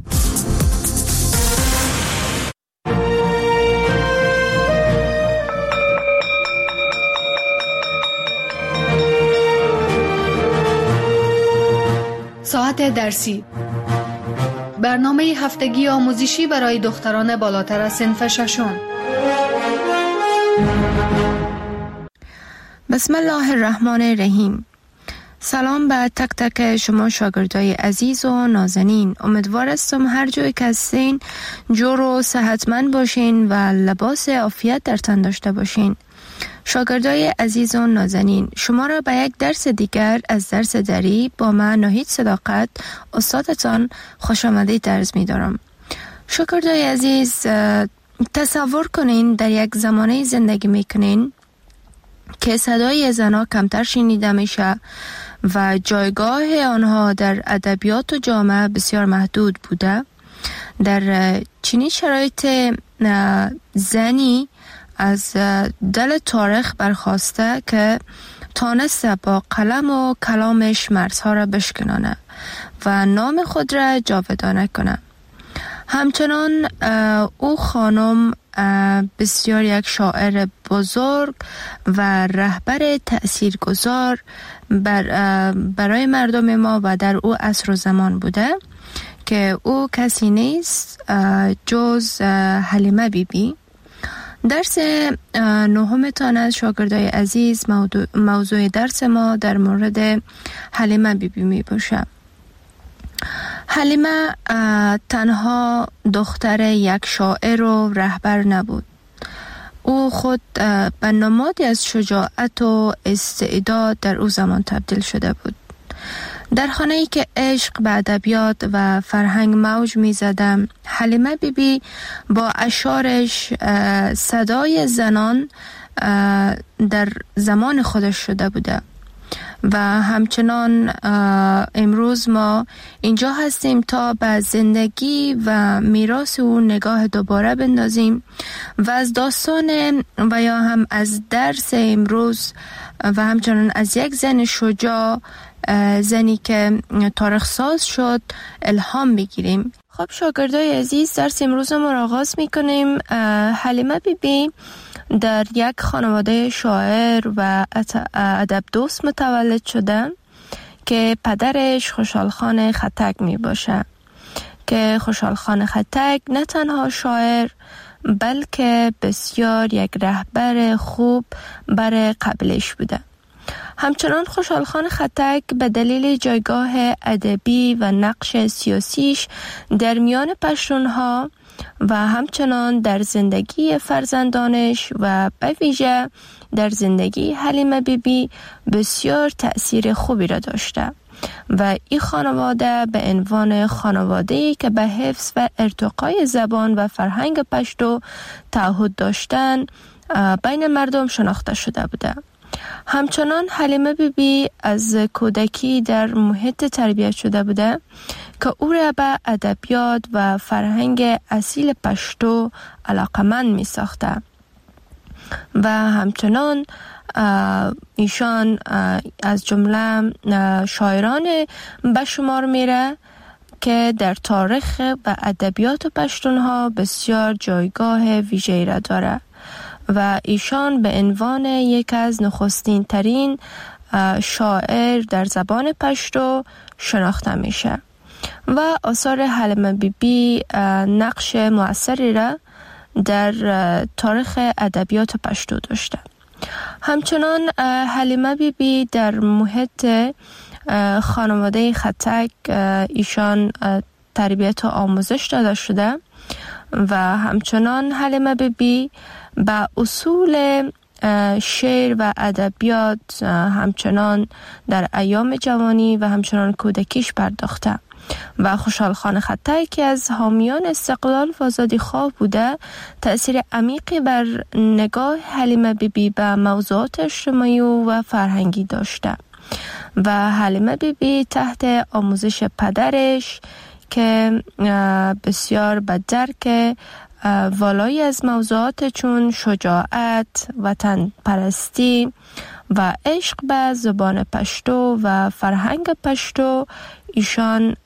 ساعت درسی، برنامه هفتگی آموزشی برای دختران بالاتر از صنف 6. بسم الله الرحمن الرحیم. سلام به تک تک شما شاگردای عزیز و نازنین. امیدوارستم هر جایی که هستین جور و صحتمند باشین و لباس عافیت در تن داشته باشین. شاگردای عزیز و نازنین، شما را به یک درس دیگر از درس دری با من ناهید صداقت استادتان خوش آمدید عرض می دارم. شاگردای عزیز، تصور کنین در یک زمانه زندگی می کنین که صدای زنها کمتر شنیده میشه و جایگاه آنها در ادبیات و جامعه بسیار محدود بوده. در چنین شرایط زنی از دل تاریخ برخواسته که تانسته با قلم و کلامش مرزها را بشکنانه و نام خود را جاودانه کنه. همچنان او خانم بسیار یک شاعر بزرگ و رهبر تأثیرگذار برای مردم ما و در او عصر و زمان بوده که او کسی نیست جز حلیمه بیبی. درس نهمتان از شاگردای عزیز، موضوع درس ما در مورد حلیمه بیبی می باشه. حلیمه تنها دختر یک شاعر و رهبر نبود. او خود به نمادی از شجاعت و استعداد در او زمان تبدیل شده بود. در خانه‌ای که عشق به ادبیات و فرهنگ موج می‌زد، حلیمه بیبی با اشعارش صدای زنان در زمان خودش شده بوده و همچنان امروز ما اینجا هستیم تا به زندگی و میراث او نگاه دوباره بندازیم و از داستان و یا هم از درس امروز و همچنان از یک زن شجاع، زنی که تاریخ ساز شد، الهام بگیریم. خب شاگردای عزیز، درس امروز ما را آغاز میکنیم. حلیمه بیبی در یک خانواده شاعر و ادب دوست متولد شده که پدرش خوشحال خان خطک می باشه که خوشحال خان خطک نه تنها شاعر بلکه بسیار یک رهبر خوب برای قبیلش بوده. همچنان خوشحال خان خطک به دلیل جایگاه ادبی و نقش سیاسیش در میان پشتونها و همچنان در زندگی فرزندانش و به ویژه در زندگی حلیمه بیبی بسیار تأثیر خوبی را داشته و این خانواده به عنوان خانواده‌ای که به حفظ و ارتقای زبان و فرهنگ پشتو تعهد داشتن بین مردم شناخته شده بوده. همچنان حلیمه بیبی از کودکی در محیط تربیت شده بوده که او را به ادبیات و فرهنگ اصیل پشتو علاقمند می ساخته و همچنان ایشان از جمله شاعران به شمار میره که در تاریخ و ادبیات پشتونها بسیار جایگاه ویژه‌ای را داره و ایشان به عنوان یک از نخستین ترین شاعر در زبان پشتو شناخته میشه و آثار حلیمه بیبی نقش مؤثری را در تاریخ ادبیات پشتو داشته. همچنان حلیمه بیبی در محیط خانواده خطک ایشان تربیت و آموزش داده شده و همچنان حلیمه بیبی با اصول شعر و ادبیات همچنان در ایام جوانی و همچنان کودکیش پرداخته و خوشحال خان خطک که از حامیان استقلال و آزادی خواه بوده تأثیر عمیقی بر نگاه حلیمه بیبی به موضوعات اجتماعی و فرهنگی داشته و حلیمه بیبی تحت آموزش پدرش که بسیار به درک والایی از موضوعات چون شجاعت، وطن پرستی و عشق به زبان پشتو و فرهنگ پشتو ایشان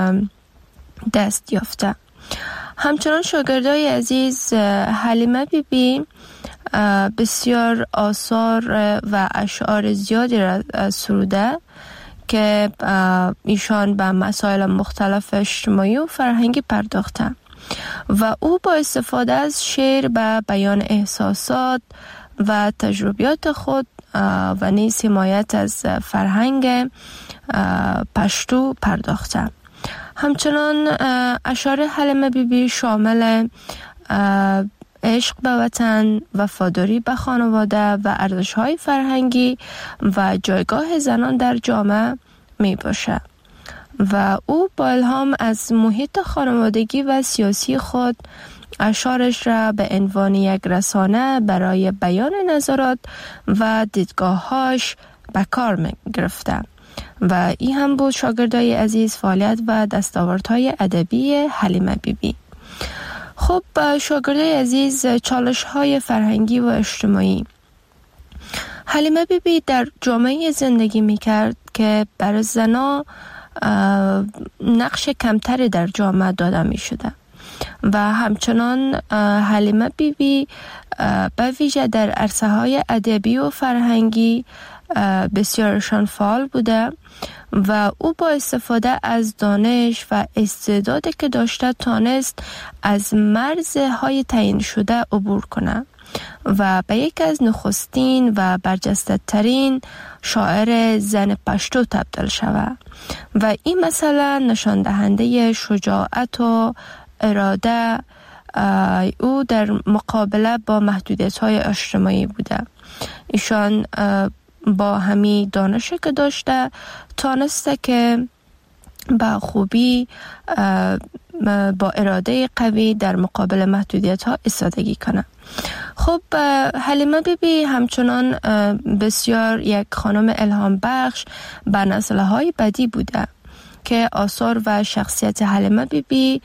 دست یافته. همچنان شاگردای عزیز، حلیمه بیبی بسیار آثار و اشعار زیادی را سروده که ایشان به مسائل مختلف اجتماعی و فرهنگی پرداخته و او با استفاده از شعر به بیان احساسات و تجربیات خود و نیز حمایت از فرهنگ پشتو پرداخته. همچنان اشعار حلیمه بیبی شامل عشق به وطن، وفاداری به خانواده و ارزش‌های فرهنگی و جایگاه زنان در جامعه می باشد و او با الهام از محیط خانوادگی و سیاسی خود اشعارش را به عنوان یک رسانه برای بیان نظرات و دیدگاه‌هاش به کار می گرفته و این هم بود شاگردای عزیز فعالیت و دستاوردهای ادبی حلیمه بیبی. خب شاگردای عزیز، چالش‌های فرهنگی و اجتماعی. حلیمه بیبی در جامعه زندگی می‌کرد که بر زنان نقش کمتری در جامعه داده می‌شده و همچنان حلیمه بیبی به ویژه در عرصه‌های ادبی و فرهنگی بسیارشان فعال بوده و او با استفاده از دانش و استعدادی که داشته تانست از مرزهای تعیین شده عبور کنه و به یکی از نخستین و برجسته ترین شاعر زن پشتو تبدیل شود و این مثلا نشان دهنده شجاعت و اراده او در مقابله با محدودیت‌های اجتماعی بوده. ایشان با همین دانشی که داشته تانسته که با خوبی با اراده قوی در مقابل محدودیت‌ها ایستادگی کنه. خب حلیمه بیبی همچنان بسیار یک خانم الهام بخش به نسل‌های بعدی بوده که آثار و شخصیت حلیمه بیبی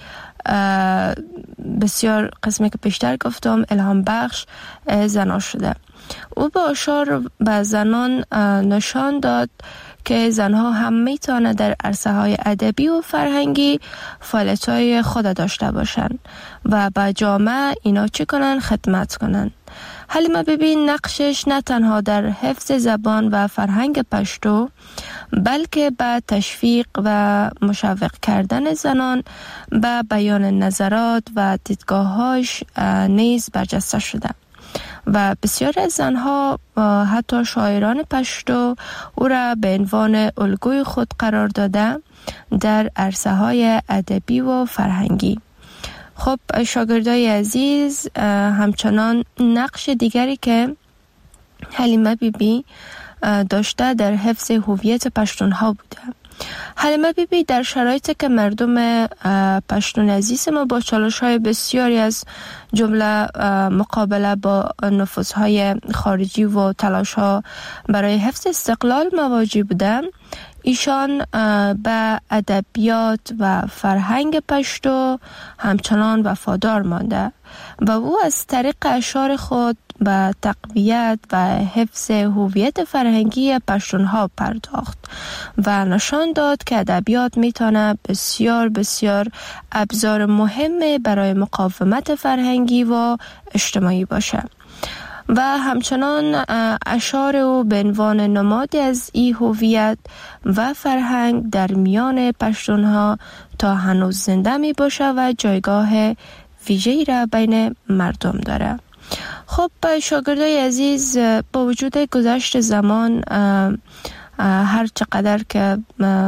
بسیار قسمی که پیشتر گفتم الهام بخش زنان شده. او با اشعار به زنان نشان داد که زنها هم میتونه در عرصه‌های ادبی و فرهنگی فعالیت‌های خود داشته باشند و به جامعه اینا چی کنن؟ خدمت کنن. حلیمه بیبی نقشش نه تنها در حفظ زبان و فرهنگ پشتو بلکه به تشویق و مشوق کردن زنان به بیان نظرات و دیدگاه‌هاش نیز برجسته شده و بسیار از زنها حتی شاعران پشتو او را به عنوان الگوی خود قرار داده در عرصه‌های ادبی و فرهنگی. خب شاگردای عزیز، همچنان نقش دیگری که حلیمه بیبی داشته در حفظ هویت پشتونها بوده. حلیمه بیبی در شرایطی که مردم پشتون عزیز ما با چالش‌های بسیاری از جمله مقابله با نفوذهای خارجی و تلاش‌ها برای حفظ استقلال مواجه بودند، ایشان به ادبیات و فرهنگ پشتو همچنان وفادار مانده و او از طریق اشعار خود به تقویت و حفظ هویت فرهنگی پشتونها پرداخت و نشان داد که ادبیات میتونه بسیار بسیار ابزار مهم برای مقاومت فرهنگی و اجتماعی باشه و همچنان اشعار او به عنوان نمادی از این هویت و فرهنگ در میان پشتونها تا هنوز زنده می باشه و جایگاه ویژه‌ای را بین مردم داره. خب شاگردای عزیز، با وجود گذشت زمان، هر چقدر که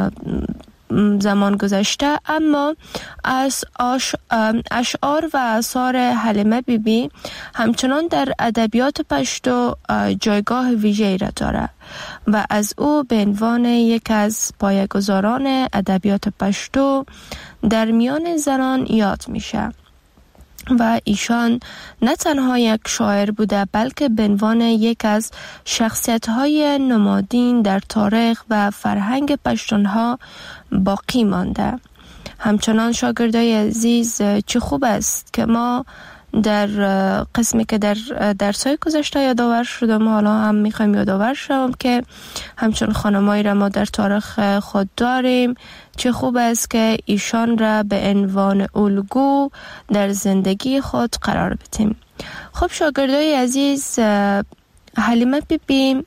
زمان گذشته، اما از اشعار و آثار حلیمه بیبی همچنان در ادبیات پشتو جایگاه ویژه‌ای را دارد و از او به عنوان یک از پایه‌گذاران ادبیات پشتو در میان زنان یاد میشه و ایشان نه تنها یک شاعر بوده بلکه به عنوان یک از شخصیت‌های نمادین در تاریخ و فرهنگ پشتونها باقی مانده. همچنان شاگردای عزیز، چه خوب است که ما در قسمی که در درس‌های گذشته یادآور شدم، حالا هم میخوایم یادآور شوم که همچون خانمایی را ما در تاریخ خود داریم. چه خوب است که ایشان را به عنوان الگو در زندگی خود قرار بدیم. خب شاگردای عزیز، حلیمه بیبی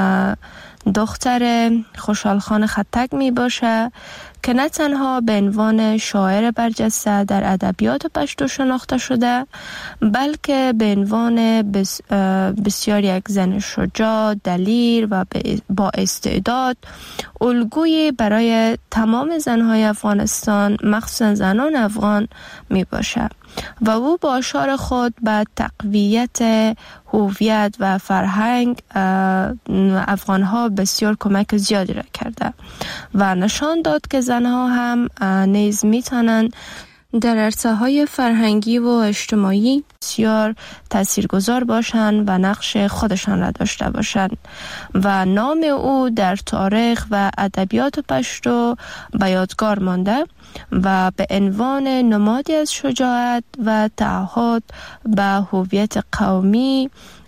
دختر خوشحال خان خطک می باشه که نه تنها به عنوان شاعر برجسته در ادبیات پشتو شناخته شده، بلکه به عنوان بسیار یک زن شجاع، دلیر و با استعداد، الگویی برای تمام زنهای افغانستان، مخصوصا زنان افغان می باشه. و او با اشاره خود به تقویت هویت و فرهنگ افغانها بسیار کمک زیادی را کرده و نشان داد که زنها هم نیز میتونند در عرصه‌های فرهنگی و اجتماعی بسیار تاثیرگذار باشند و نقش خودشان را داشته باشند و نام او در تاریخ و ادبیات پشتو به یادگار مانده و به عنوان نمادی از شجاعت و تعهد به هویت قومی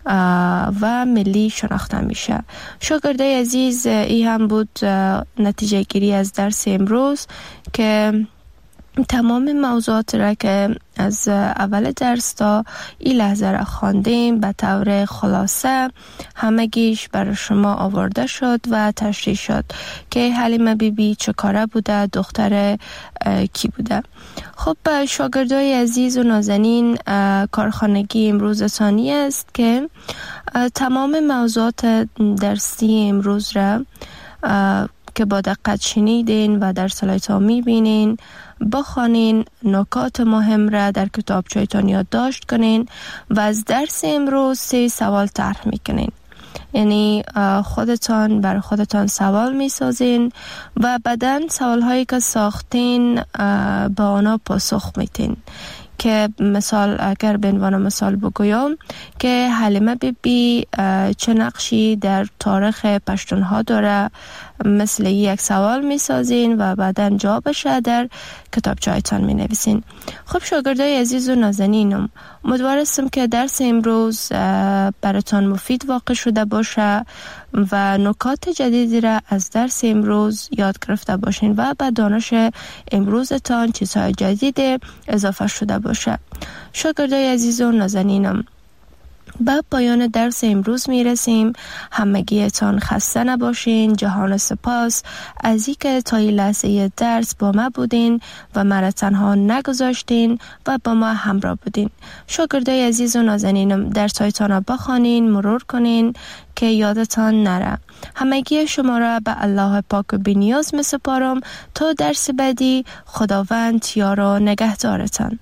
و ملی شناخته میشه. شاگرده عزیز، این هم بود نتیجه گیری از درس امروز که تمام موضوعات را که از اول درس تا این لحظه را خواندیم به طور خلاصه همگیش برای شما آورده شد و تشریح شد که حلیمه بیبی چه کاره بوده، دختر کی بوده. خب شاگردای عزیز و نازنین، کارخانگی امروز ثانی است که تمام موضوعات درسی امروز را که با دقت شنیدین و در سلایت‌ها می‌بینین بخوانین، نکات مهم را در کتابچه‌تان یادداشت کنین و از درس امروز 3 سوال طرح میکنین. یعنی خودتان بر خودتان سوال میسازین و بعداً سوال‌هایی که ساختین به آنها پاسخ میتین. که مثال اگر به عنوان مثال بگویم که حلیمه بیبی چه نقشی در تاریخ پشتونها داره، مثل یک سوال می سازین و بعدا جوابش در کتابچه‌تان می نویسین. خب شاگردای عزیز و نازنینم، امیدوارم که درس امروز براتان مفید واقع شده باشه و نکات جدیدی را از درس امروز یاد گرفته باشین و به دانش امروزتان چیزهای جدید اضافه شده باشه. شاگردای عزیز و نازنینم، به پایان درس امروز میرسیم. همگیتان خسته نباشین. جهان سپاس از اینکه تا این لحظه درس با ما بودین و مرا تنها نگذاشتین و با ما همراه بودین. شاگردای عزیز و نازنینم، درس‌هایتان را بخوانین، مرور کنین که یادتان نره. همگی شما را به الله پاک و بی‌نیاز می‌سپارم تا درس بعدی. خداوند یار و نگهدارتان.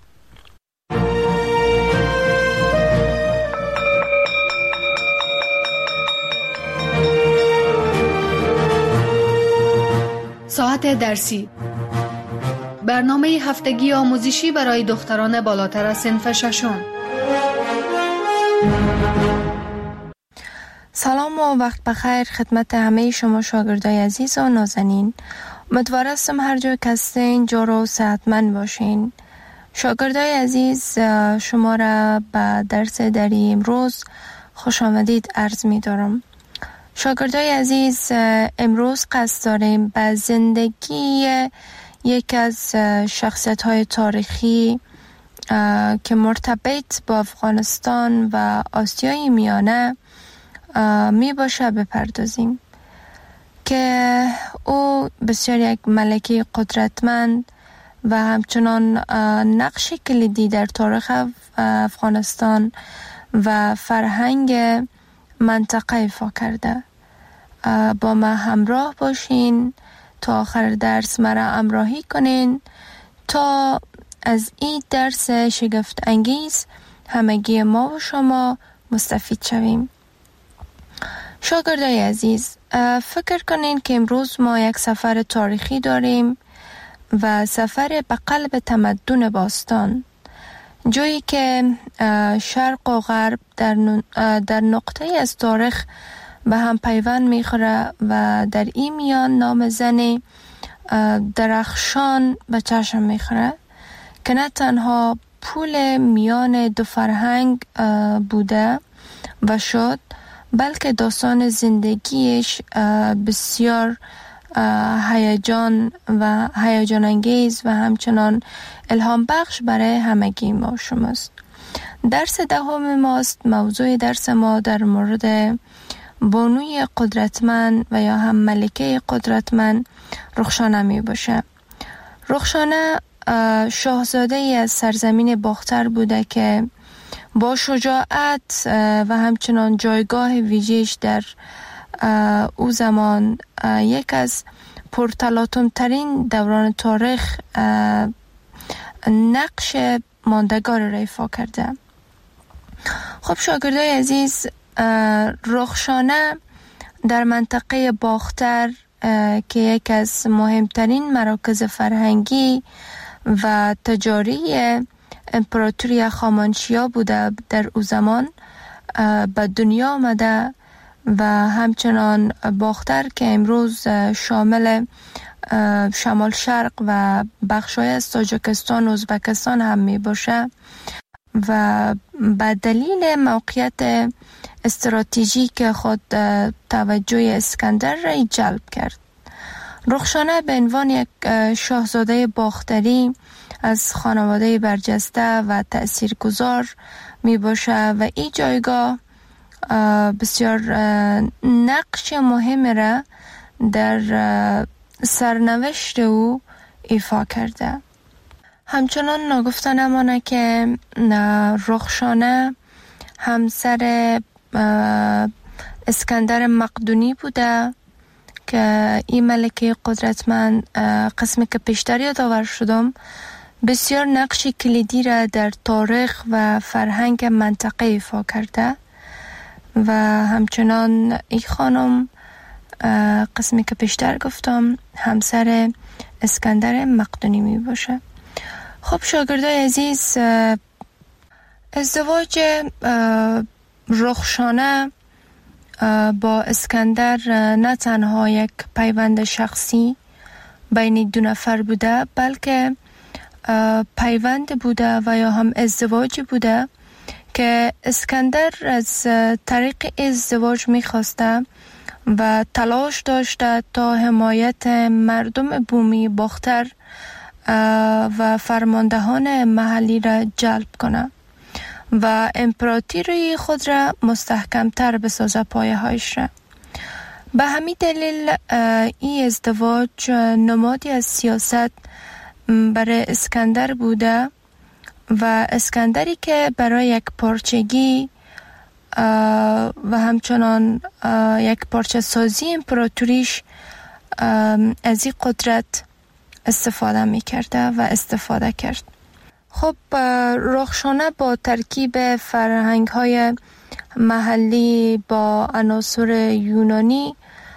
ساعت درسی، برنامه هفتگی آموزشی برای دختران بالاتر از صنف ششم. سلام و وقت بخیر خدمت همه شما شاگردای عزیز و نازنین. امیدوارم هر جا که هستین جور و صحتمند باشین. شاگردای عزیز، شما را به درس دری امروز خوش آمدید عرض می دارم. شاگردای عزیز، امروز قصد داریم به زندگی یک از شخصیت‌های تاریخی که مرتبط با افغانستان و آسیای میانه می باشه بپردازیم که او بسیار یک ملکه قدرتمند و همچنان نقش کلیدی در تاریخ افغانستان و فرهنگ منطقه ایفا کرده. با ما همراه باشین تا آخر درس مرا همراهی کنین تا از این درس شگفت انگیز همگی ما و شما مستفید شویم. شاگردای عزیز، فکر کنین که امروز ما یک سفر تاریخی داریم و سفر به قلب تمدن باستان، جایی که شرق و غرب در نقطه از تاریخ به هم پیوند میخوره و در این میان نام زن درخشان به چشم میخوره که نه تنها پول میان دو فرهنگ بوده و شد، بلکه داستان زندگیش بسیار هیجان انگیز و همچنان الهام بخش برای همگی ما شماست. درس دهم ماست. موضوع درس ما در مورد بانوی قدرتمند و یا هم ملکه قدرتمند رخشانه می باشه. رخشانه شاهزاده ای از سرزمین باختر بوده که با شجاعت و همچنان جایگاه ویژه‌اش در او زمان یک از پرتلاطم ترین دوران تاریخ نقش ماندگار را ایفا کرده. خب شاگردای عزیز، رخشانه در منطقه باختر که یکی از مهمترین مراکز فرهنگی و تجاری امپراتوری هخامنشیا بوده در او زمان به دنیا آمده و همچنان باختر که امروز شامل شمال شرق و بخشای از تاجیکستان و ازبکستان هم می باشه و به دلیل موقعیت استراتژیک خود توجه اسکندر را جلب کرد. رخشانه به عنوان یک شاهزاده باختری از خانواده برجسته و تأثیرگذار می باشه و این جایگاه بسیار نقش مهم را در سرنوشت او ایفا کرده. همچنان نگفته نمانه که رخشانه همسر اسکندر مقدونی بوده که این ملکه قدرتمند، قسمی که پیشتر یادآور شدم، بسیار نقش کلیدی را در تاریخ و فرهنگ منطقه ایفا کرده و همچنان این خانم قسمی که پیشتر گفتم همسر اسکندر مقدونی می باشه. خب شاگردای عزیز، ازدواج رخشانه با اسکندر نه تنها یک پیوند شخصی بین دو نفر بوده، بلکه پیوند بوده و یا هم ازدواج بوده که اسکندر از طریق ازدواج می‌خواسته و تلاش داشته تا حمایت مردم بومی باختر و فرماندهان محلی را جلب کنه و امپراتوری خود را مستحکمتر بسازه پایه هایش را. به همین دلیل این ازدواج نمادی از سیاست برای اسکندر بوده و اسکندری که برای یک پارچگی و همچنان یک پارچه سازی امپراتوریش از این قدرت استفاده می کرده و استفاده کرد. خب رخشانه با ترکیب فرهنگ های محلی با عناصر یونانی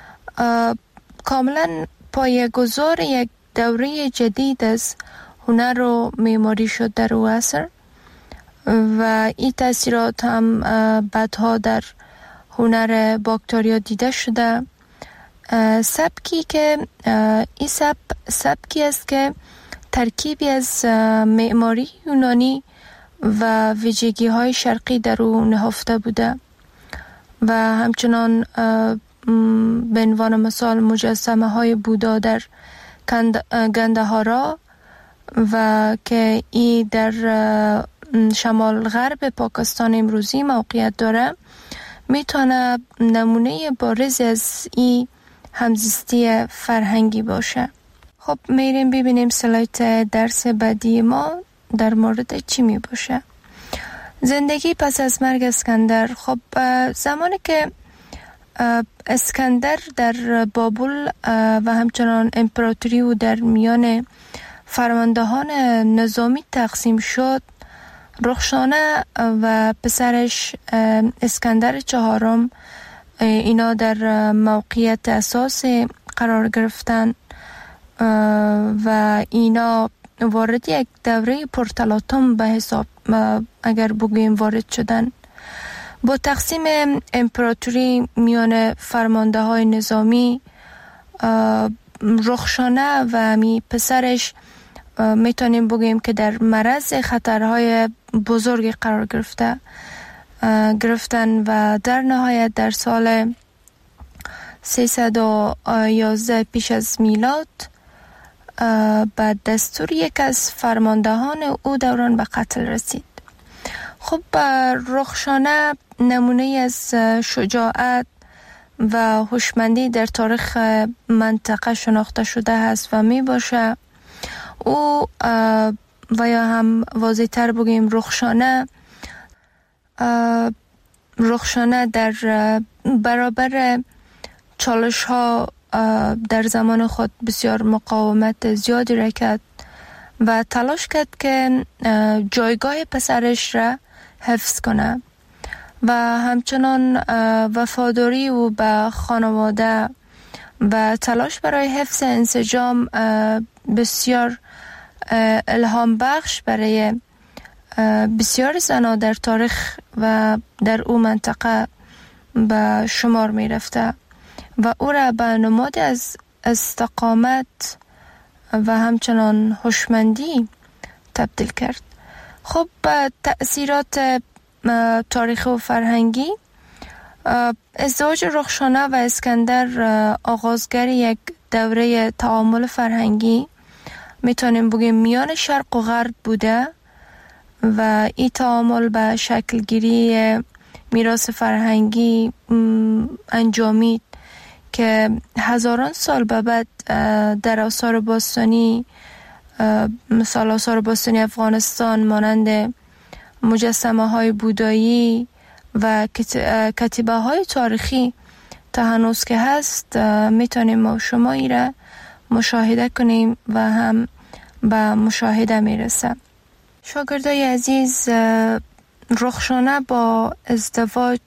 کاملا پایه‌گذار یک دوره جدید از هنر و معماری شد در او عصر و این تاثیرات هم بعدها در هنر باکتریا دیده شده. سبکی که این سبکی است که ترکیبی از معماری یونانی و ویژگی های شرقی در او نهفته بوده و همچنان به عنوان مثال مجسمه های بودا در گندهارا و که این در شمال غرب پاکستان امروزی موقعیت داره میتونه نمونه بارز از این همزیستی فرهنگی باشه. خب میریم ببینیم سلایت درس بعدی ما در مورد چی می باشه. زندگی پس از مرگ اسکندر. خب زمانی که اسکندر در بابل و همچنان امپراتوری و در میان فرماندهان نظامی تقسیم شد، رخشانه و پسرش اسکندر چهارم اینا در موقعیت اساسی قرار گرفتن و اینا وارد یک دوره پرتلاطم به حساب اگر بگوییم وارد شدن. با تقسیم امپراتوری میان فرمانده های نظامی، رخشانه و می پسرش میتونیم بگوییم که در معرض خطرهای بزرگی قرار گرفتن و در نهایت در سال 311 پیش از میلاد بعد دستور یک از فرماندهان او دوران به قتل رسید. خب رخشانه نمونه از شجاعت و هوشمندی در تاریخ منطقه شناخته شده است و می باشه. او و یا هم واضح تر بگیم رخشانه در برابر چالش ها در زمان خود بسیار مقاومت زیادی را کرد و تلاش کرد که جایگاه پسرش را حفظ کنه و همچنان وفاداری او به خانواده و تلاش برای حفظ انسجام بسیار الهام بخش برای بسیار زنان در تاریخ و در او منطقه به شمار می رفته و او را به نماد از استقامت و همچنان هوشمندی تبدیل کرد. خب تأثیرات تاریخی و فرهنگی، ازدواج رخشانه و اسکندر آغازگر یک دوره تعامل فرهنگی میتونیم بگیم میان شرق و غرب بوده و این تعامل به شکل گیری میراث فرهنگی انجامید که هزاران سال بعد در آثار باستانی، مثال آثار باستانی افغانستان مانند مجسمه های بودایی و کتیبه های تاریخی تا هنوز که هست میتونیم ما شما ای را مشاهده کنیم و هم به مشاهده میرسه. شاگردای عزیز، رخشانه با ازدواج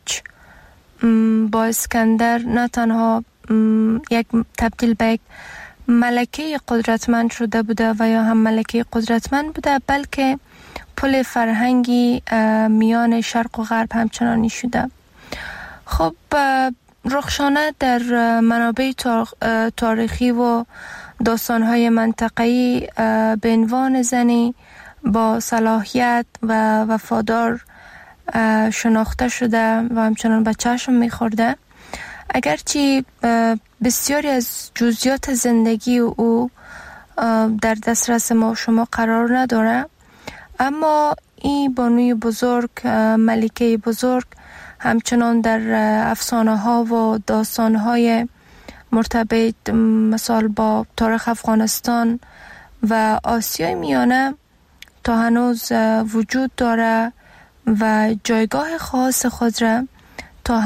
با اسکندر نه تنها یک تبدیل به یک ملکه قدرتمند شده بوده و یا هم ملکه قدرتمند بوده، بلکه پل فرهنگی میان شرق و غرب همچنانی شده. خب رخشانه در منابع تاریخی و داستان‌های منطقه‌ای به عنوان زنی با صلاحیت و وفادار شناخته شده و همچنان به چشم می‌خورده. اگرچه بسیاری از جزئیات زندگی او در دسترس ما شما قرار نداره، اما این بانوی بزرگ، ملکه بزرگ، همچنان در افسانه ها و داستان های مرتبط مثال با تاریخ افغانستان و آسیای میانه تا هنوز وجود داره و جایگاه خاص خود را تا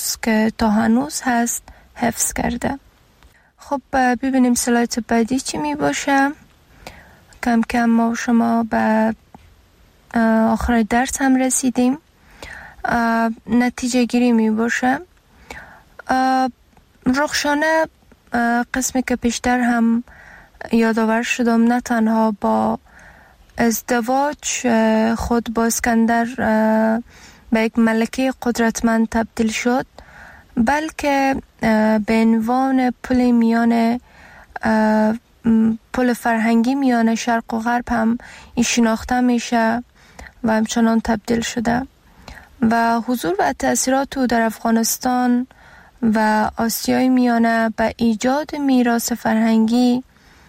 هنوز هست حفظ کرده. خب ببینیم سلایت بعدی چی می باشه. کم کم ما شما به آخر درس هم رسیدیم. نتیجه گیری می باشه. رخشانه قسمی که پیشتر هم یادآور شدم نه تنها با ازدواج خود با اسکندر به یک ملکه قدرتمند تبدیل شد، بلکه به عنوان پل فرهنگی میان شرق و غرب هم این شناخته میشه و همچنان تبدیل شده و حضور و تأثیرات او در افغانستان و آسیای میانه به ایجاد میراث فرهنگی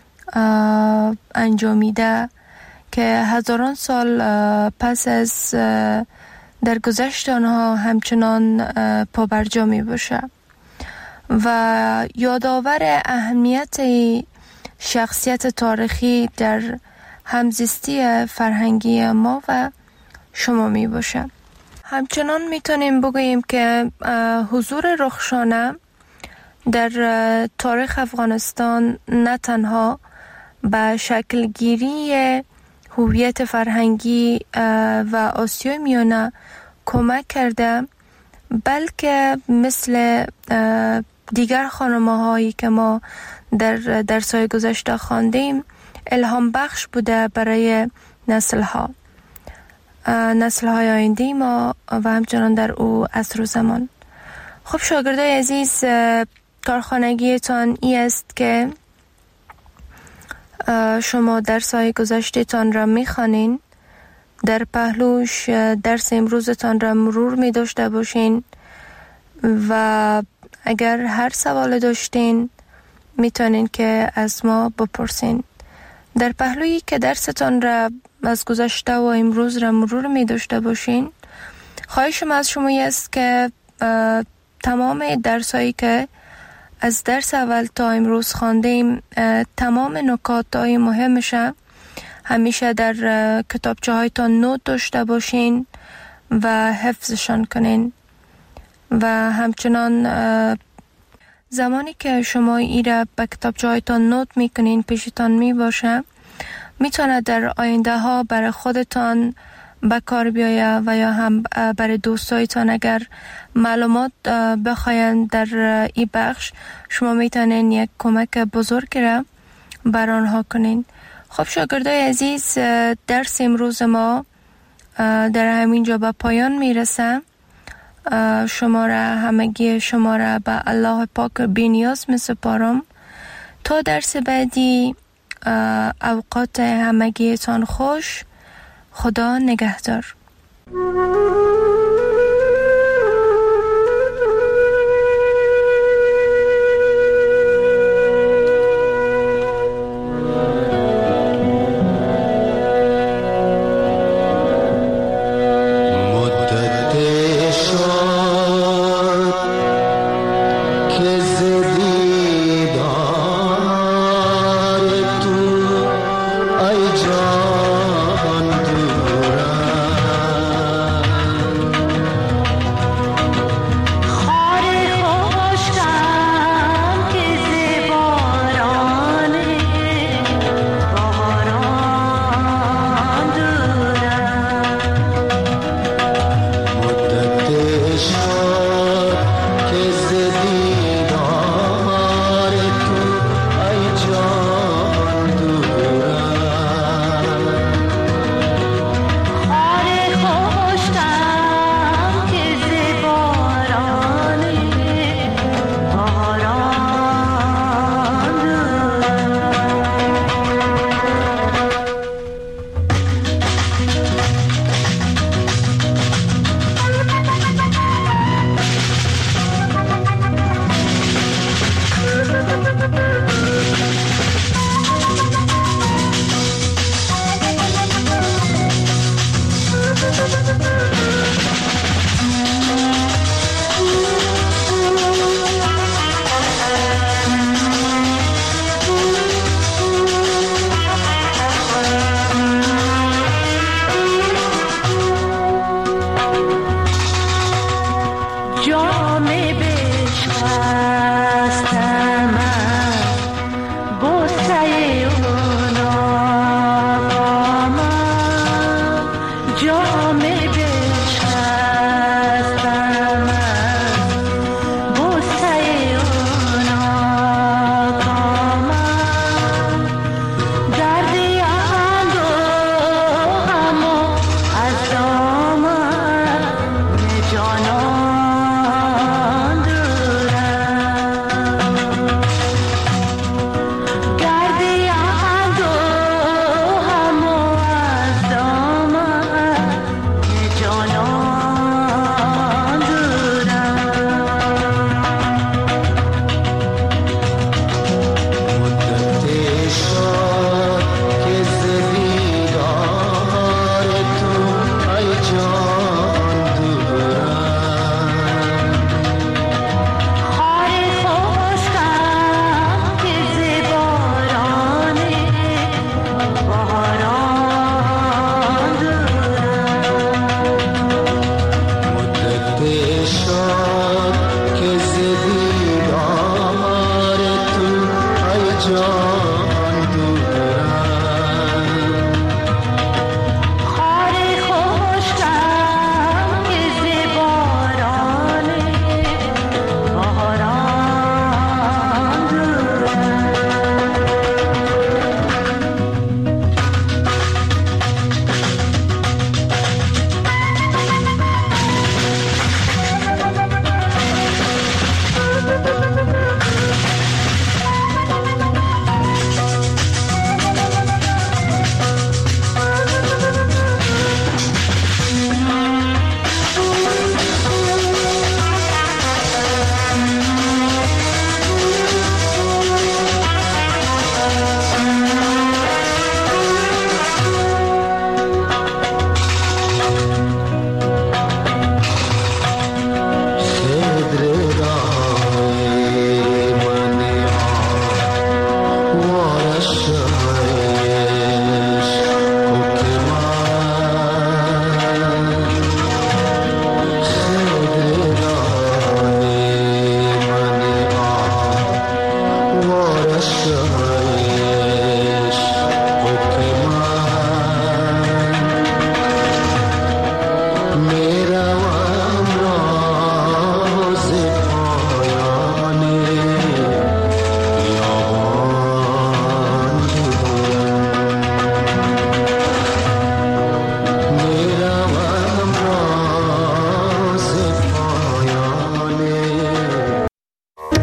انجامیده که هزاران سال پس از درگذشت آنها همچنان پابرجا می باشه و یادآور اهمیت شخصیت تاریخی در همزیستی فرهنگی ما و شما می باشه. همچنان می تونیم بگوییم که حضور رخشانه در تاریخ افغانستان نه تنها به شکل گیری هویت فرهنگی و آسیای میانه کمک کرده، بلکه مثل دیگر خانم‌هایی که ما در درس‌های گذشته خواندیم الهام بخش بوده برای نسل‌های آینده ما و همچنان در او عصر و زمان. خب شاگردای عزیز، کارخانگیتان ای است که شما درس‌های گذشته‌تان را می‌خوانین، در پهلوش درس امروزتان را مرور می داشته باشین و اگر هر سوال داشتین میتونین که از ما بپرسین. در پهلویی که درستان را از گذشته و امروز را مرور می داشته باشین، خواهشم از شما است که تمام درسایی که از درس اول تا امروز خواندیم، تمام نکات‌های مهمش همیشه در کتابچه هایتان نوت داشته باشین و حفظشان کنین و همچنان زمانی که شما ای را به کتابچه هایتان نوت میکنین پیشتان می باشه، میتونه در آینده ها برای خودتان به کار بیاید و یا هم برای دوستایتان. اگر معلومات بخواین در این بخش، شما میتونین یک کمک بزرگ را بر آنها کنین. خب شاگردای عزیز، درس امروز ما در همین جا به پایان میرسه. همگی شما را به الله پاک بی‌نیاز میسپارم. تا درس بعدی، اوقات همگیتان خوش. خدا نگهدار.